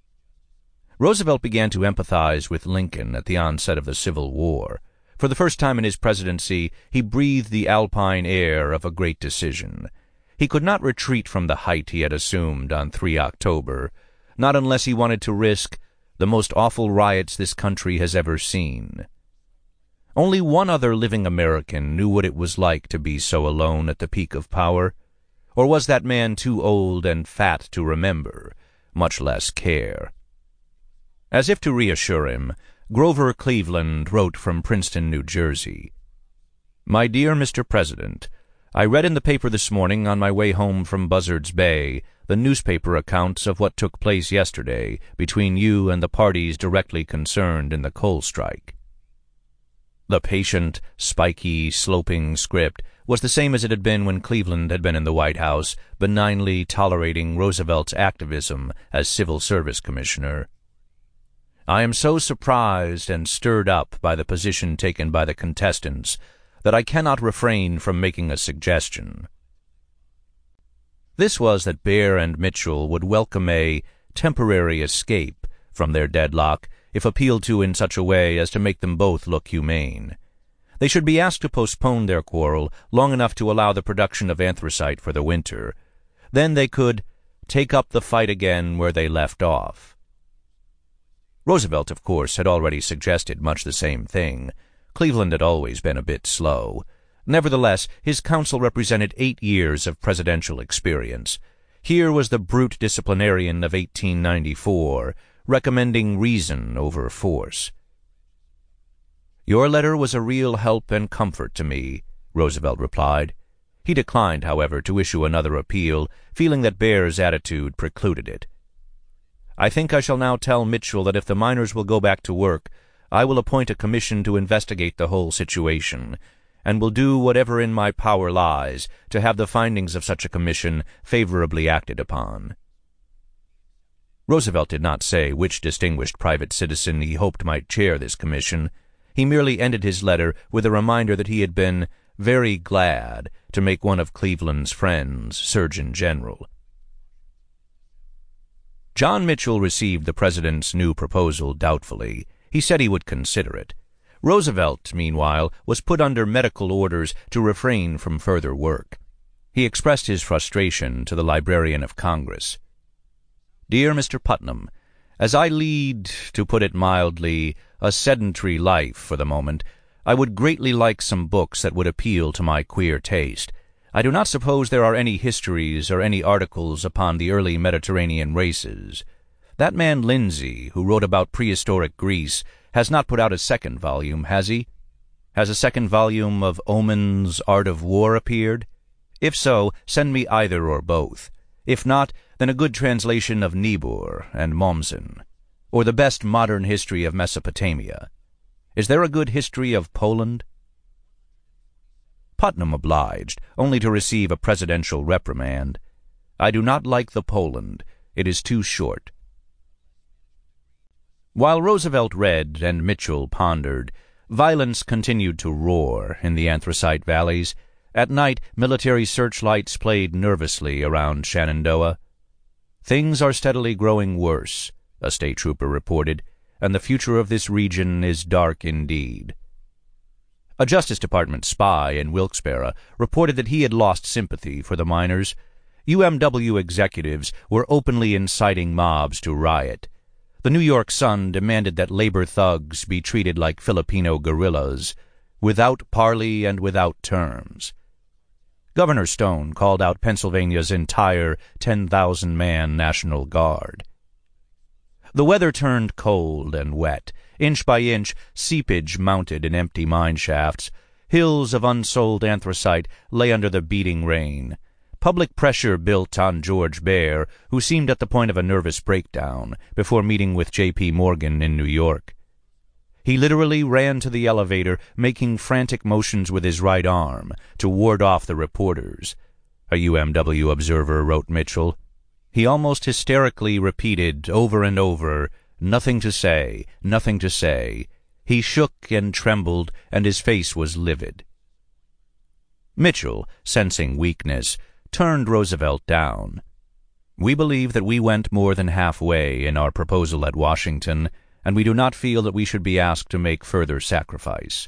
Roosevelt began to empathize with Lincoln at the onset of the Civil War. For the first time in his presidency, he breathed the alpine air of a great decision. He could not retreat from the height he had assumed on 3 October, not unless he wanted to risk the most awful riots this country has ever seen. Only one other living American knew what it was like to be so alone at the peak of power, or was that man too old and fat to remember, much less care? As if to reassure him, Grover Cleveland wrote from Princeton, New Jersey. "My dear Mr. President, I read in the paper this morning on my way home from Buzzards Bay the newspaper accounts of what took place yesterday between you and the parties directly concerned in the coal strike." The patient, spiky, sloping script was the same as it had been when Cleveland had been in the White House, benignly tolerating Roosevelt's activism as Civil Service Commissioner. "I am so surprised and stirred up by the position taken by the contestants that I cannot refrain from making a suggestion." This was that Baer and Mitchell would welcome a temporary escape from their deadlock if appealed to in such a way as to make them both look humane. They should be asked to postpone their quarrel long enough to allow the production of anthracite for the winter. Then they could take up the fight again where they left off. Roosevelt, of course, had already suggested much the same thing. Cleveland had always been a bit slow. Nevertheless, his counsel represented 8 years of presidential experience. Here was the brute disciplinarian of 1894, recommending reason over force. "Your letter was a real help and comfort to me," Roosevelt replied. He declined, however, to issue another appeal, feeling that Baer's attitude precluded it. "I think I shall now tell Mitchell that if the miners will go back to work, I will appoint a commission to investigate the whole situation, and will do whatever in my power lies to have the findings of such a commission favorably acted upon." Roosevelt did not say which distinguished private citizen he hoped might chair this commission. He merely ended his letter with a reminder that he had been very glad to make one of Cleveland's friends Surgeon General. John Mitchell received the president's new proposal doubtfully. He said he would consider it. Roosevelt, meanwhile, was put under medical orders to refrain from further work. He expressed his frustration to the Librarian of Congress. "Dear Mr. Putnam, as I lead, to put it mildly, a sedentary life for the moment, I would greatly like some books that would appeal to my queer taste. I do not suppose there are any histories or any articles upon the early Mediterranean races. That man Lindsay, who wrote about prehistoric Greece, has not put out a second volume, has he? Has a second volume of Oman's Art of War appeared? If so, send me either or both. If not, then a good translation of Niebuhr and Mommsen, or the best modern history of Mesopotamia. Is there a good history of Poland? Putnam obliged, only to receive a presidential reprimand. I do not like the Poland. It is too short. While Roosevelt read and Mitchell pondered, violence continued to roar in the anthracite valleys. At night, military searchlights played nervously around Shenandoah. Things are steadily growing worse, a state trooper reported, and the future of this region is dark indeed. A Justice Department spy in Wilkes-Barre reported that he had lost sympathy for the miners. UMW executives were openly inciting mobs to riot. The New York Sun demanded that labor thugs be treated like Filipino guerrillas, without parley and without terms. Governor Stone called out Pennsylvania's entire 10,000-man National Guard. The weather turned cold and wet. Inch by inch, seepage mounted in empty mine shafts. Hills of unsold anthracite lay under the beating rain. Public pressure built on George Baer, who seemed at the point of a nervous breakdown before meeting with J.P. Morgan in New York. He literally ran to the elevator, making frantic motions with his right arm to ward off the reporters. A UMW observer wrote Mitchell. He almost hysterically repeated over and over, "Nothing to say, nothing to say." He shook and trembled, and his face was livid. Mitchell, sensing weakness, turned Roosevelt down. "We believe that we went more than halfway in our proposal at Washington, and we do not feel that we should be asked to make further sacrifice."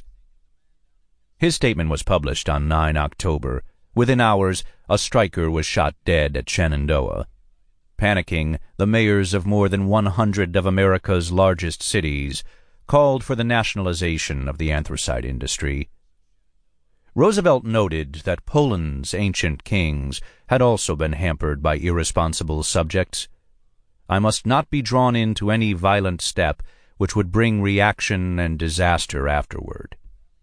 His statement was published on 9 October. Within hours, a striker was shot dead at Shenandoah. Panicking, the mayors of more than 100 of America's largest cities called for the nationalization of the anthracite industry. Roosevelt noted that Poland's ancient kings had also been hampered by irresponsible subjects. "I must not be drawn into any violent step which would bring reaction and disaster afterward."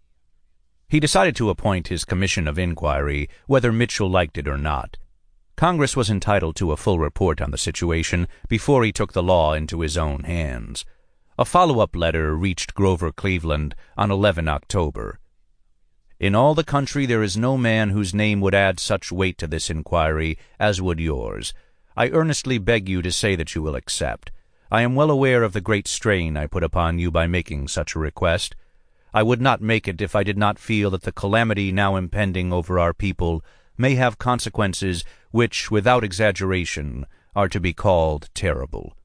He decided to appoint his commission of inquiry, whether Mitchell liked it or not. Congress was entitled to a full report on the situation before he took the law into his own hands. A follow-up letter reached Grover Cleveland on 11 October. "In all the country there is no man whose name would add such weight to this inquiry as would yours. I earnestly beg you to say that you will accept. I am well aware of the great strain I put upon you by making such a request. I would not make it if I did not feel that the calamity now impending over our people may have consequences which, without exaggeration, are to be called terrible."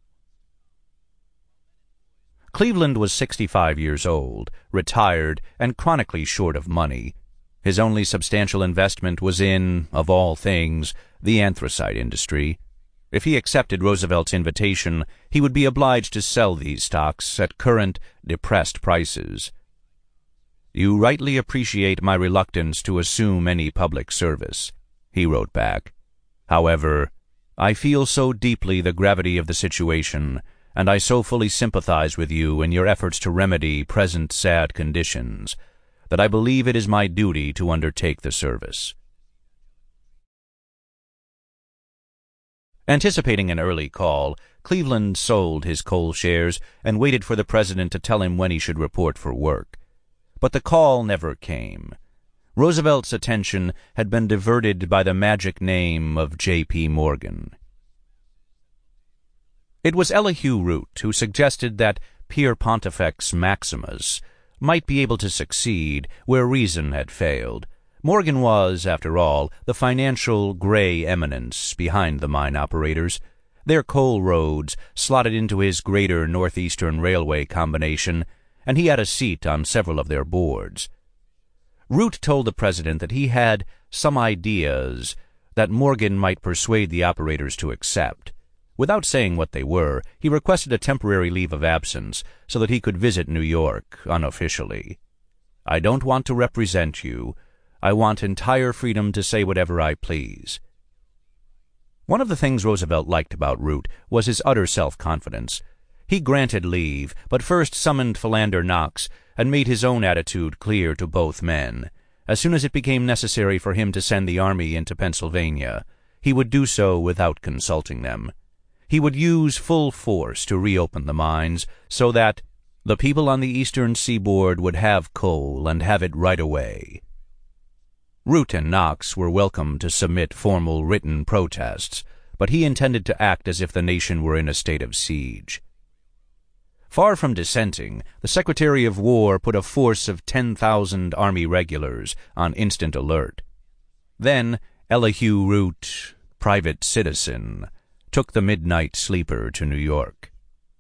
Cleveland was 65 years old, retired, and chronically short of money. His only substantial investment was in, of all things, the anthracite industry. If he accepted Roosevelt's invitation, he would be obliged to sell these stocks at current, depressed prices. "You rightly appreciate my reluctance to assume any public service," he wrote back. "However, I feel so deeply the gravity of the situation, and I so fully sympathize with you in your efforts to remedy present sad conditions, that I believe it is my duty to undertake the service." Anticipating an early call, Cleveland sold his coal shares and waited for the president to tell him when he should report for work. But the call never came. Roosevelt's attention had been diverted by the magic name of J.P. Morgan. It was Elihu Root who suggested that Pierre Pontifex Maximus might be able to succeed where reason had failed. Morgan was, after all, the financial gray eminence behind the mine operators. Their coal roads slotted into his Greater Northeastern Railway combination, and he had a seat on several of their boards. Root told the president that he had some ideas that Morgan might persuade the operators to accept. Without saying what they were, he requested a temporary leave of absence so that he could visit New York unofficially. "I don't want to represent you. I want entire freedom to say whatever I please." One of the things Roosevelt liked about Root was his utter self-confidence. He granted leave, but first summoned Philander Knox and made his own attitude clear to both men. As soon as it became necessary for him to send the army into Pennsylvania, he he would do so without consulting them. He would use full force to reopen the mines so that the people on the eastern seaboard would have coal and have it right away. Root and Knox were welcome to submit formal written protests, but he intended to act as if the nation were in a state of siege. Far from dissenting, the Secretary of War put a force of 10,000 Army regulars on instant alert. Then Elihu Root, private citizen, took the midnight sleeper to New York.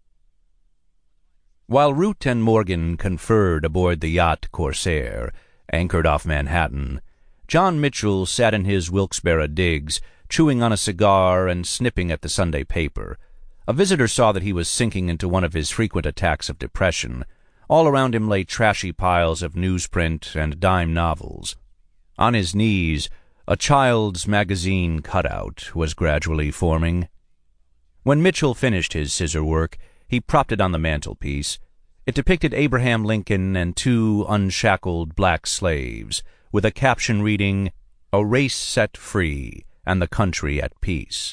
While Root and Morgan conferred aboard the yacht Corsair, anchored off Manhattan, John Mitchell sat in his Wilkes-Barre digs, chewing on a cigar and snipping at the Sunday paper. A visitor saw that he was sinking into one of his frequent attacks of depression. All around him lay trashy piles of newsprint and dime novels. On his knees, a child's magazine cutout was gradually forming. When Mitchell finished his scissor work, he propped it on the mantelpiece. It depicted Abraham Lincoln and two unshackled black slaves, with a caption reading, "A race set free and the country at peace."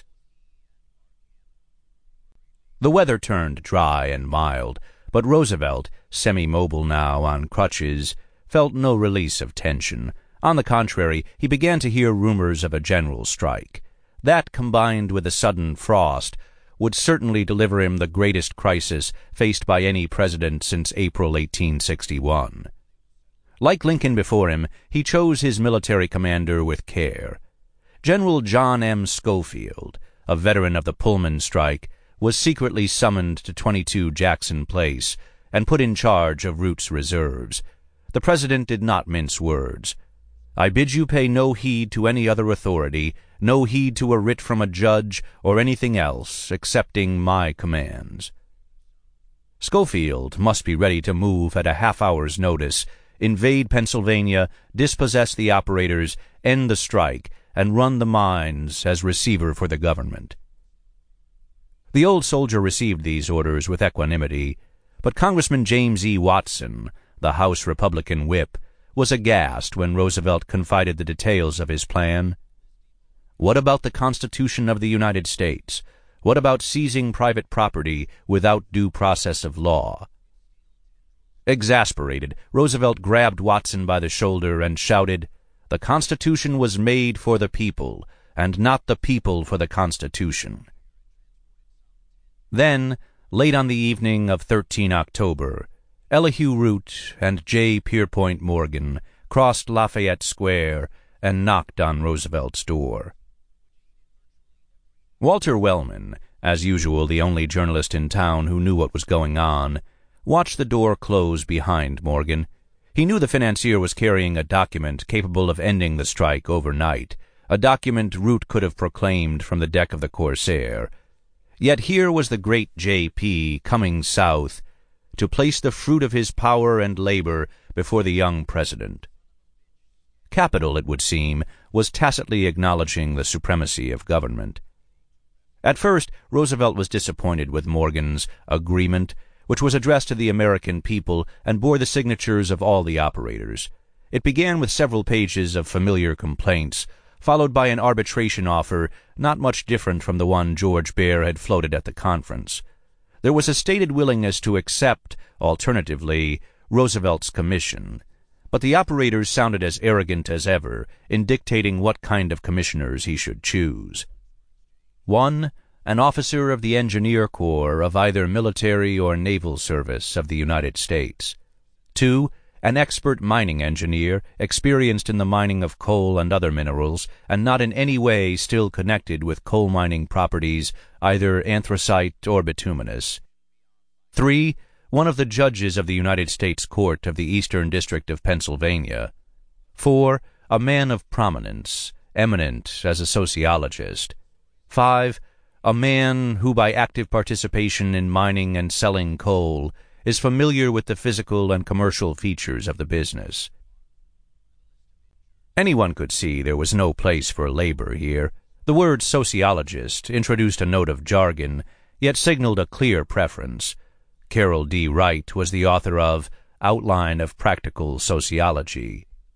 The weather turned dry and mild, but Roosevelt, semi-mobile now on crutches, felt no release of tension. On the contrary, he began to hear rumors of a general strike. That, combined with a sudden frost, would certainly deliver him the greatest crisis faced by any president since April 1861. Like Lincoln before him, he chose his military commander with care. General John M. Schofield, a veteran of the Pullman strike, was secretly summoned to 22 Jackson Place and put in charge of Root's reserves. The president did not mince words. "I bid you pay no heed to any other authority, no heed to a writ from a judge or anything else excepting my commands." Schofield must be ready to move at a half-hour's notice, invade Pennsylvania, dispossess the operators, end the strike, and run the mines as receiver for the government. The old soldier received these orders with equanimity, but Congressman James E. Watson, the House Republican whip, was aghast when Roosevelt confided the details of his plan. What about the Constitution of the United States? What about seizing private property without due process of law? Exasperated, Roosevelt grabbed Watson by the shoulder and shouted, "The Constitution was made for the people, and not the people for the Constitution." Then, late on the evening of 13 October, Elihu Root and J. Pierpont Morgan crossed Lafayette Square and knocked on Roosevelt's door. Walter Wellman, as usual the only journalist in town who knew what was going on, watched the door close behind Morgan. He knew the financier was carrying a document capable of ending the strike overnight, a document Root could have proclaimed from the deck of the Corsair. Yet here was the great J.P. coming south to place the fruit of his power and labor before the young president. Capital, it would seem, was tacitly acknowledging the supremacy of government. At first, Roosevelt was disappointed with Morgan's agreement, which was addressed to the American people and bore the signatures of all the operators. It began with several pages of familiar complaints, followed by an arbitration offer not much different from the one George Baer had floated at the conference. There was a stated willingness to accept, alternatively, Roosevelt's commission, but the operators sounded as arrogant as ever in dictating what kind of commissioners he should choose. 1. An officer of the Engineer Corps of either military or naval service of the United States. 2. An expert mining engineer, experienced in the mining of coal and other minerals, and not in any way still connected with coal mining properties, either anthracite or bituminous. 3. One of the judges of the United States Court of the Eastern District of Pennsylvania. 4. A man of prominence, eminent as a sociologist. 5. A man who, by active participation in mining and selling coal, is familiar with the physical and commercial features of the business. Anyone could see there was no place for labor here. The word sociologist introduced a note of jargon, yet signaled a clear preference. Carroll D. Wright was the author of Outline of Practical Sociology.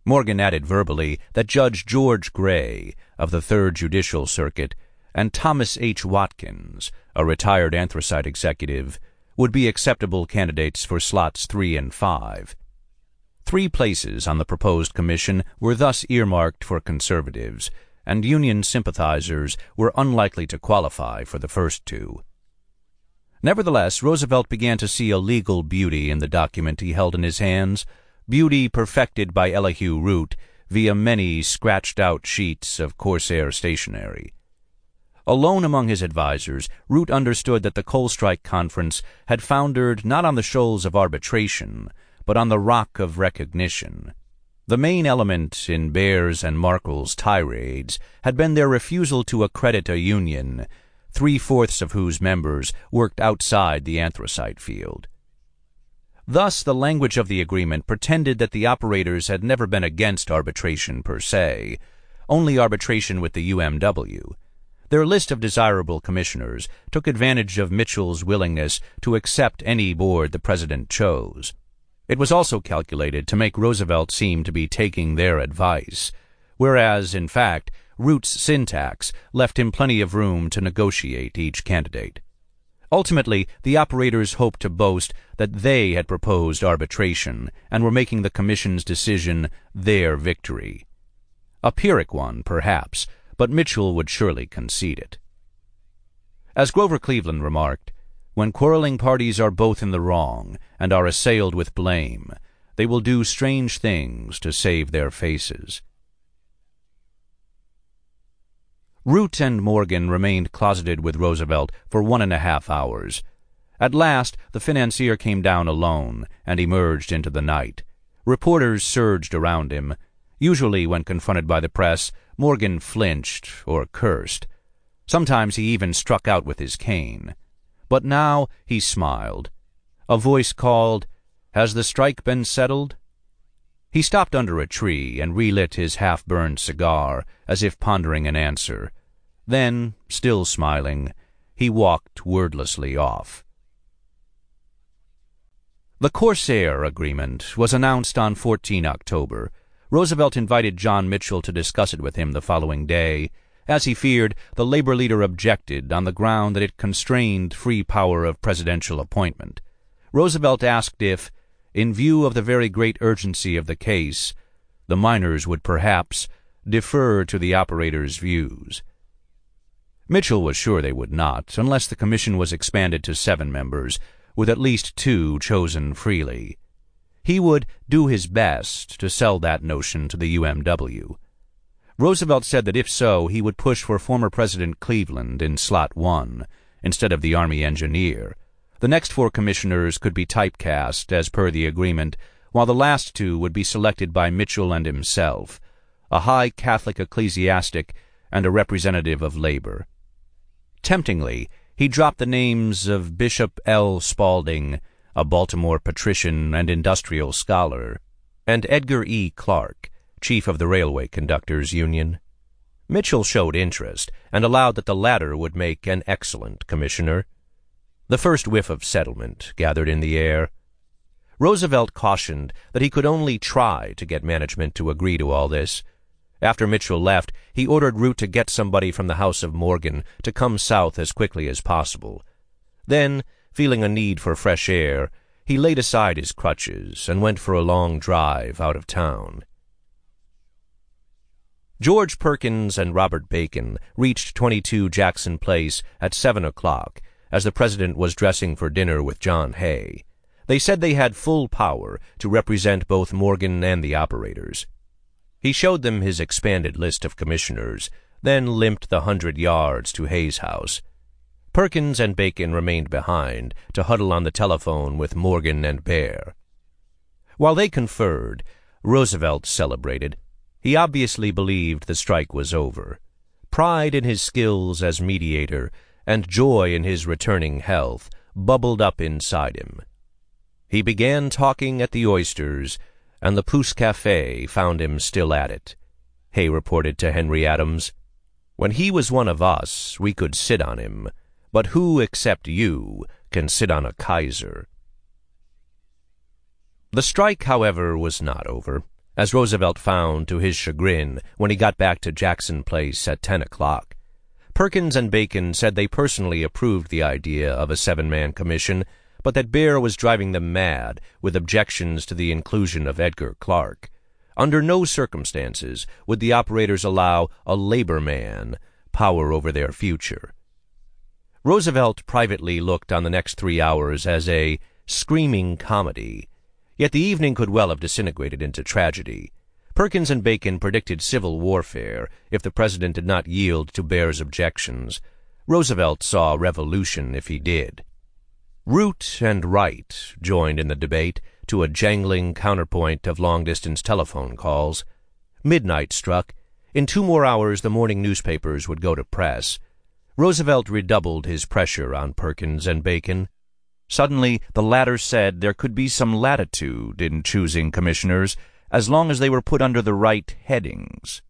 Morgan added verbally that Judge George Gray of the Third Judicial Circuit and Thomas H. Watkins, a retired anthracite executive, would be acceptable candidates for slots 3 and 5. 3 places on the proposed commission were thus earmarked for conservatives, and Union sympathizers were unlikely to qualify for the first 2. Nevertheless, Roosevelt began to see a legal beauty in the document he held in his hands, beauty perfected by Elihu Root via many scratched-out sheets of Corsair stationery. Alone among his advisers, Root understood that the coal strike conference had foundered not on the shoals of arbitration, but on the rock of recognition. The main element in Baer's and Markel's tirades had been their refusal to accredit a union, 3/4 of whose members worked outside the anthracite field. Thus, the language of the agreement pretended that the operators had never been against arbitration per se, only arbitration with the UMW. Their list of desirable commissioners took advantage of Mitchell's willingness to accept any board the president chose. It was also calculated to make Roosevelt seem to be taking their advice, whereas, in fact, Root's syntax left him plenty of room to negotiate each candidate. Ultimately, the operators hoped to boast that they had proposed arbitration and were making the Commission's decision their victory. A Pyrrhic one, perhaps, but Mitchell would surely concede it. As Grover Cleveland remarked, "When quarreling parties are both in the wrong and are assailed with blame, they will do strange things to save their faces." Root and Morgan remained closeted with Roosevelt for 1.5 hours. At last, the financier came down alone and emerged into the night. Reporters surged around him. Usually, when confronted by the press, Morgan flinched or cursed. Sometimes he even struck out with his cane. But now he smiled. A voice called, "Has the strike been settled?" He stopped under a tree and relit his half-burned cigar, as if pondering an answer. Then, still smiling, he walked wordlessly off. The Corsair Agreement was announced on 14 October. Roosevelt invited John Mitchell to discuss it with him the following day. As he feared, the labor leader objected on the ground that it constrained free power of presidential appointment. Roosevelt asked if, in view of the very great urgency of the case, the miners would perhaps defer to the operators' views. Mitchell was sure they would not, unless the commission was expanded to 7 members, with at least 2 chosen freely. He would do his best to sell that notion to the UMW. Roosevelt said that if so, he would push for former President Cleveland in slot 1, instead of the Army engineer. The next 4 commissioners could be typecast as per the agreement, while the last 2 would be selected by Mitchell and himself, a high Catholic ecclesiastic and a representative of labor. Temptingly, he dropped the names of Bishop L. Spaulding, a Baltimore patrician and industrial scholar, and Edgar E. Clark, chief of the Railway Conductors Union. Mitchell showed interest and allowed that the latter would make an excellent commissioner. The first whiff of settlement gathered in the air. Roosevelt cautioned that he could only try to get management to agree to all this. After Mitchell left, he ordered Root to get somebody from the house of Morgan to come south as quickly as possible. Then, feeling a need for fresh air, he laid aside his crutches and went for a long drive out of town. George Perkins and Robert Bacon reached 22 Jackson Place at 7 o'clock, as the president was dressing for dinner with John Hay. They said they had full power to represent both Morgan and the operators. He showed them his expanded list of commissioners, then limped the 100 yards to Hay's house. Perkins and Bacon remained behind to huddle on the telephone with Morgan and Baer. While they conferred, Roosevelt celebrated. He obviously believed the strike was over. Pride in his skills as mediator and joy in his returning health bubbled up inside him. He began talking at the oysters, and the Pousse Café found him still at it. Hay reported to Henry Adams, "When he was one of us, we could sit on him, but who except you can sit on a Kaiser?" The strike, however, was not over. as Roosevelt found to his chagrin when he got back to Jackson Place at 10 o'clock. Perkins and Bacon said they personally approved the idea of a 7-man commission, but that Baer was driving them mad with objections to the inclusion of Edgar Clark. Under no circumstances would the operators allow a labor man power over their future. Roosevelt privately looked on the next 3 hours as a screaming comedy, yet the evening could well have disintegrated into tragedy. Perkins and Bacon predicted civil warfare if the president did not yield to Baer's objections. Roosevelt saw revolution if he did. Root and Wright joined in the debate to a jangling counterpoint of long-distance telephone calls. Midnight struck. In 2 more hours the morning newspapers would go to press. Roosevelt redoubled his pressure on Perkins and Bacon. Suddenly, the latter said there could be some latitude in choosing commissioners as long as they were put under the right headings.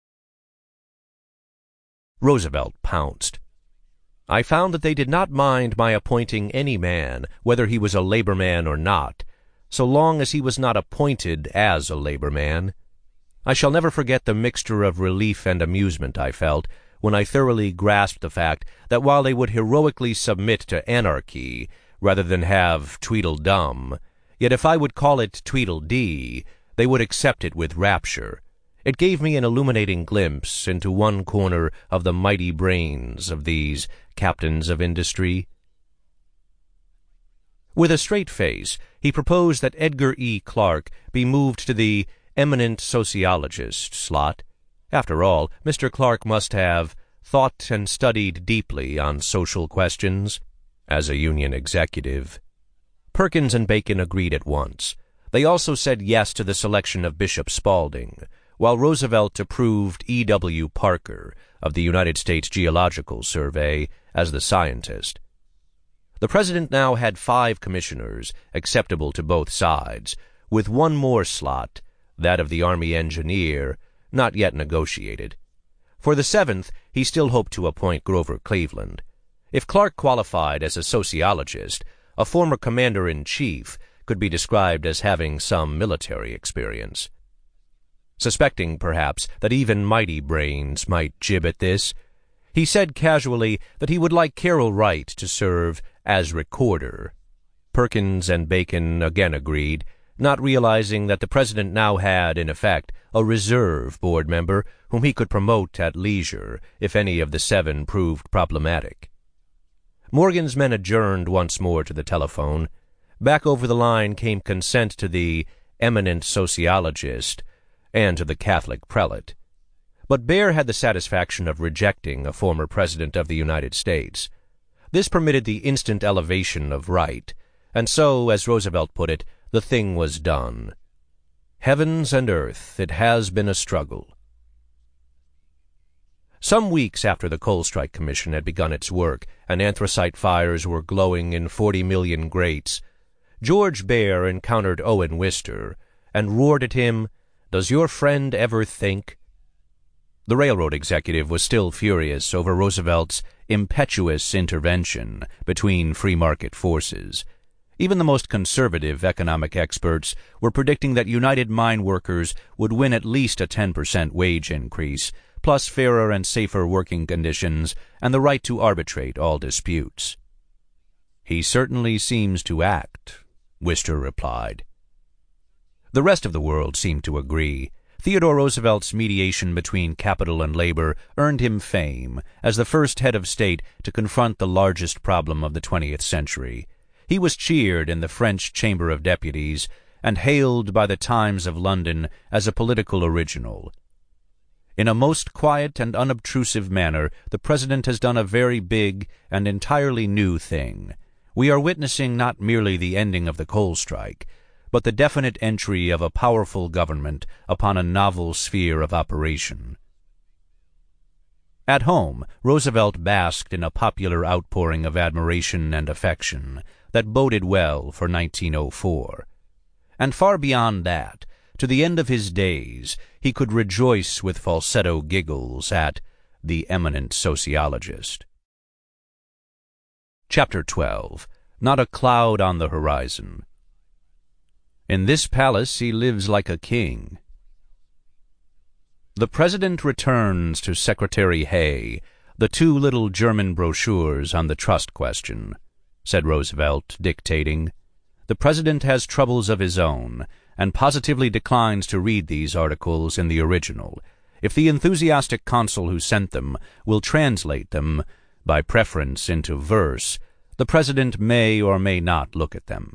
Roosevelt pounced. I found that they did not mind my appointing any man, whether he was a labor man or not, so long as he was not appointed as a labor man. I shall never forget the mixture of relief and amusement I felt when I thoroughly grasped the fact that while they would heroically submit to anarchy rather than have Tweedledum, yet if I would call it Tweedledee, they would accept it with rapture. It gave me an illuminating glimpse into one corner of the mighty brains of these captains of industry. With a straight face, he proposed that Edgar E. Clark be moved to the eminent sociologist slot. After all, Mr. Clark must have thought and studied deeply on social questions as a union executive. Perkins and Bacon agreed at once. They also said yes to the selection of Bishop Spaulding, while Roosevelt approved E.W. Parker of the United States Geological Survey as the scientist. The president now had 5 commissioners acceptable to both sides, with 1 more slot, that of the Army engineer, not yet negotiated. For the 7th, he still hoped to appoint Grover Cleveland. If Clark qualified as a sociologist, a former commander-in-chief could be described as having some military experience. Suspecting, perhaps, that even mighty brains might jib at this, he said casually that he would like Carroll Wright to serve as recorder. Perkins and Bacon again agreed, not realizing that the president now had, in effect, a reserve board member whom he could promote at leisure if any of the 7 proved problematic. Morgan's men adjourned once more to the telephone. Back over the line came consent to the eminent sociologist and to the Catholic prelate. But Baer had the satisfaction of rejecting a former president of the United States. This permitted the instant elevation of Wright, and so, as Roosevelt put it, the thing was done. Heavens and earth, it has been a struggle. Some weeks after the Coal Strike Commission had begun its work and anthracite fires were glowing in 40 million grates, George Baer encountered Owen Wister and roared at him, "Does your friend ever think?" The railroad executive was still furious over Roosevelt's impetuous intervention between free market forces. Even the most conservative economic experts were predicting that United Mine Workers would win at least a 10% wage increase, plus fairer and safer working conditions and the right to arbitrate all disputes. "He certainly seems to act," Wister replied. The rest of the world seemed to agree. Theodore Roosevelt's mediation between capital and labor earned him fame as the first head of state to confront the largest problem of the 20th century. He was cheered in the French Chamber of Deputies and hailed by the Times of London as a political original. In a most quiet and unobtrusive manner, the President has done a very big and entirely new thing. We are witnessing not merely the ending of the coal strike, but the definite entry of a powerful government upon a novel sphere of operation. At home, Roosevelt basked in a popular outpouring of admiration and affection that boded well for 1904. And far beyond that, to the end of his days, he could rejoice with falsetto giggles at the eminent sociologist. Chapter 12. Not a Cloud on the Horizon. In this palace he lives like a king. The President returns to Secretary Hay the 2 little German brochures on the trust question, said Roosevelt, dictating. The President has troubles of his own, and positively declines to read these articles in the original. If the enthusiastic consul who sent them will translate them, by preference, into verse, the President may or may not look at them.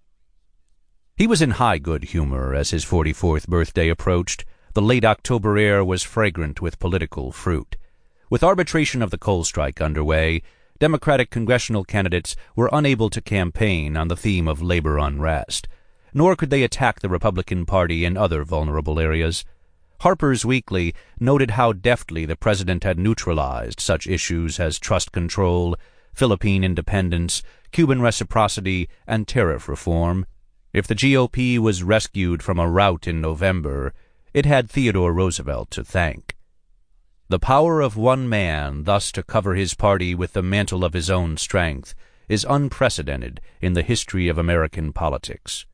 He was in high good humor as his 44th birthday approached. The late October air was fragrant with political fruit. With arbitration of the coal strike underway, Democratic congressional candidates were unable to campaign on the theme of labor unrest, nor could they attack the Republican Party in other vulnerable areas. Harper's Weekly noted how deftly the President had neutralized such issues as trust control, Philippine independence, Cuban reciprocity, and tariff reform. If the GOP was rescued from a rout in November, it had Theodore Roosevelt to thank. The power of one man thus to cover his party with the mantle of his own strength is unprecedented in the history of American politics.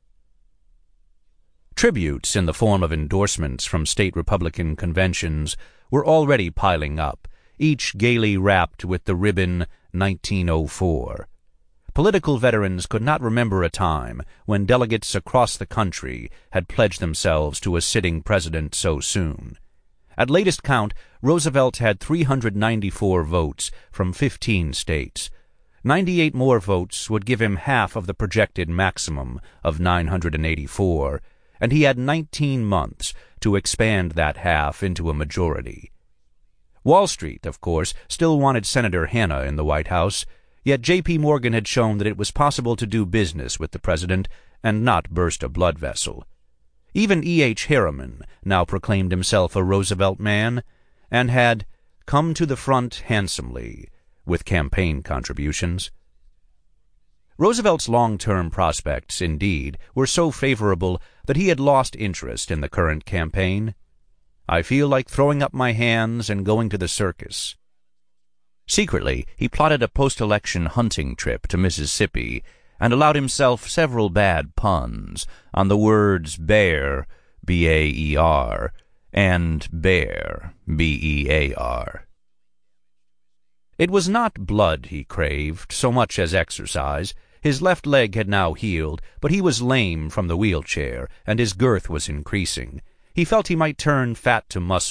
Tributes in the form of endorsements from state Republican conventions were already piling up, each gaily wrapped with the ribbon 1904. Political veterans could not remember a time when delegates across the country had pledged themselves to a sitting president so soon. At latest count, Roosevelt had 394 votes from 15 states. 98 more votes would give him half of the projected maximum of 984, and he had 19 months to expand that half into a majority. Wall Street, of course, still wanted Senator Hanna in the White House, yet J.P. Morgan had shown that it was possible to do business with the president and not burst a blood vessel. Even E.H. Harriman now proclaimed himself a Roosevelt man, and had come to the front handsomely with campaign contributions. Roosevelt's long-term prospects, indeed, were so favorable that he had lost interest in the current campaign. "I feel like throwing up my hands and going to the circus." Secretly, he plotted a post-election hunting trip to Mississippi and allowed himself several bad puns on the words bear, B-A-E-R, and bear, B-E-A-R. It was not blood he craved so much as exercise. His left leg had now healed, but he was lame from the wheelchair, and his girth was increasing. He felt he might turn fat to muscle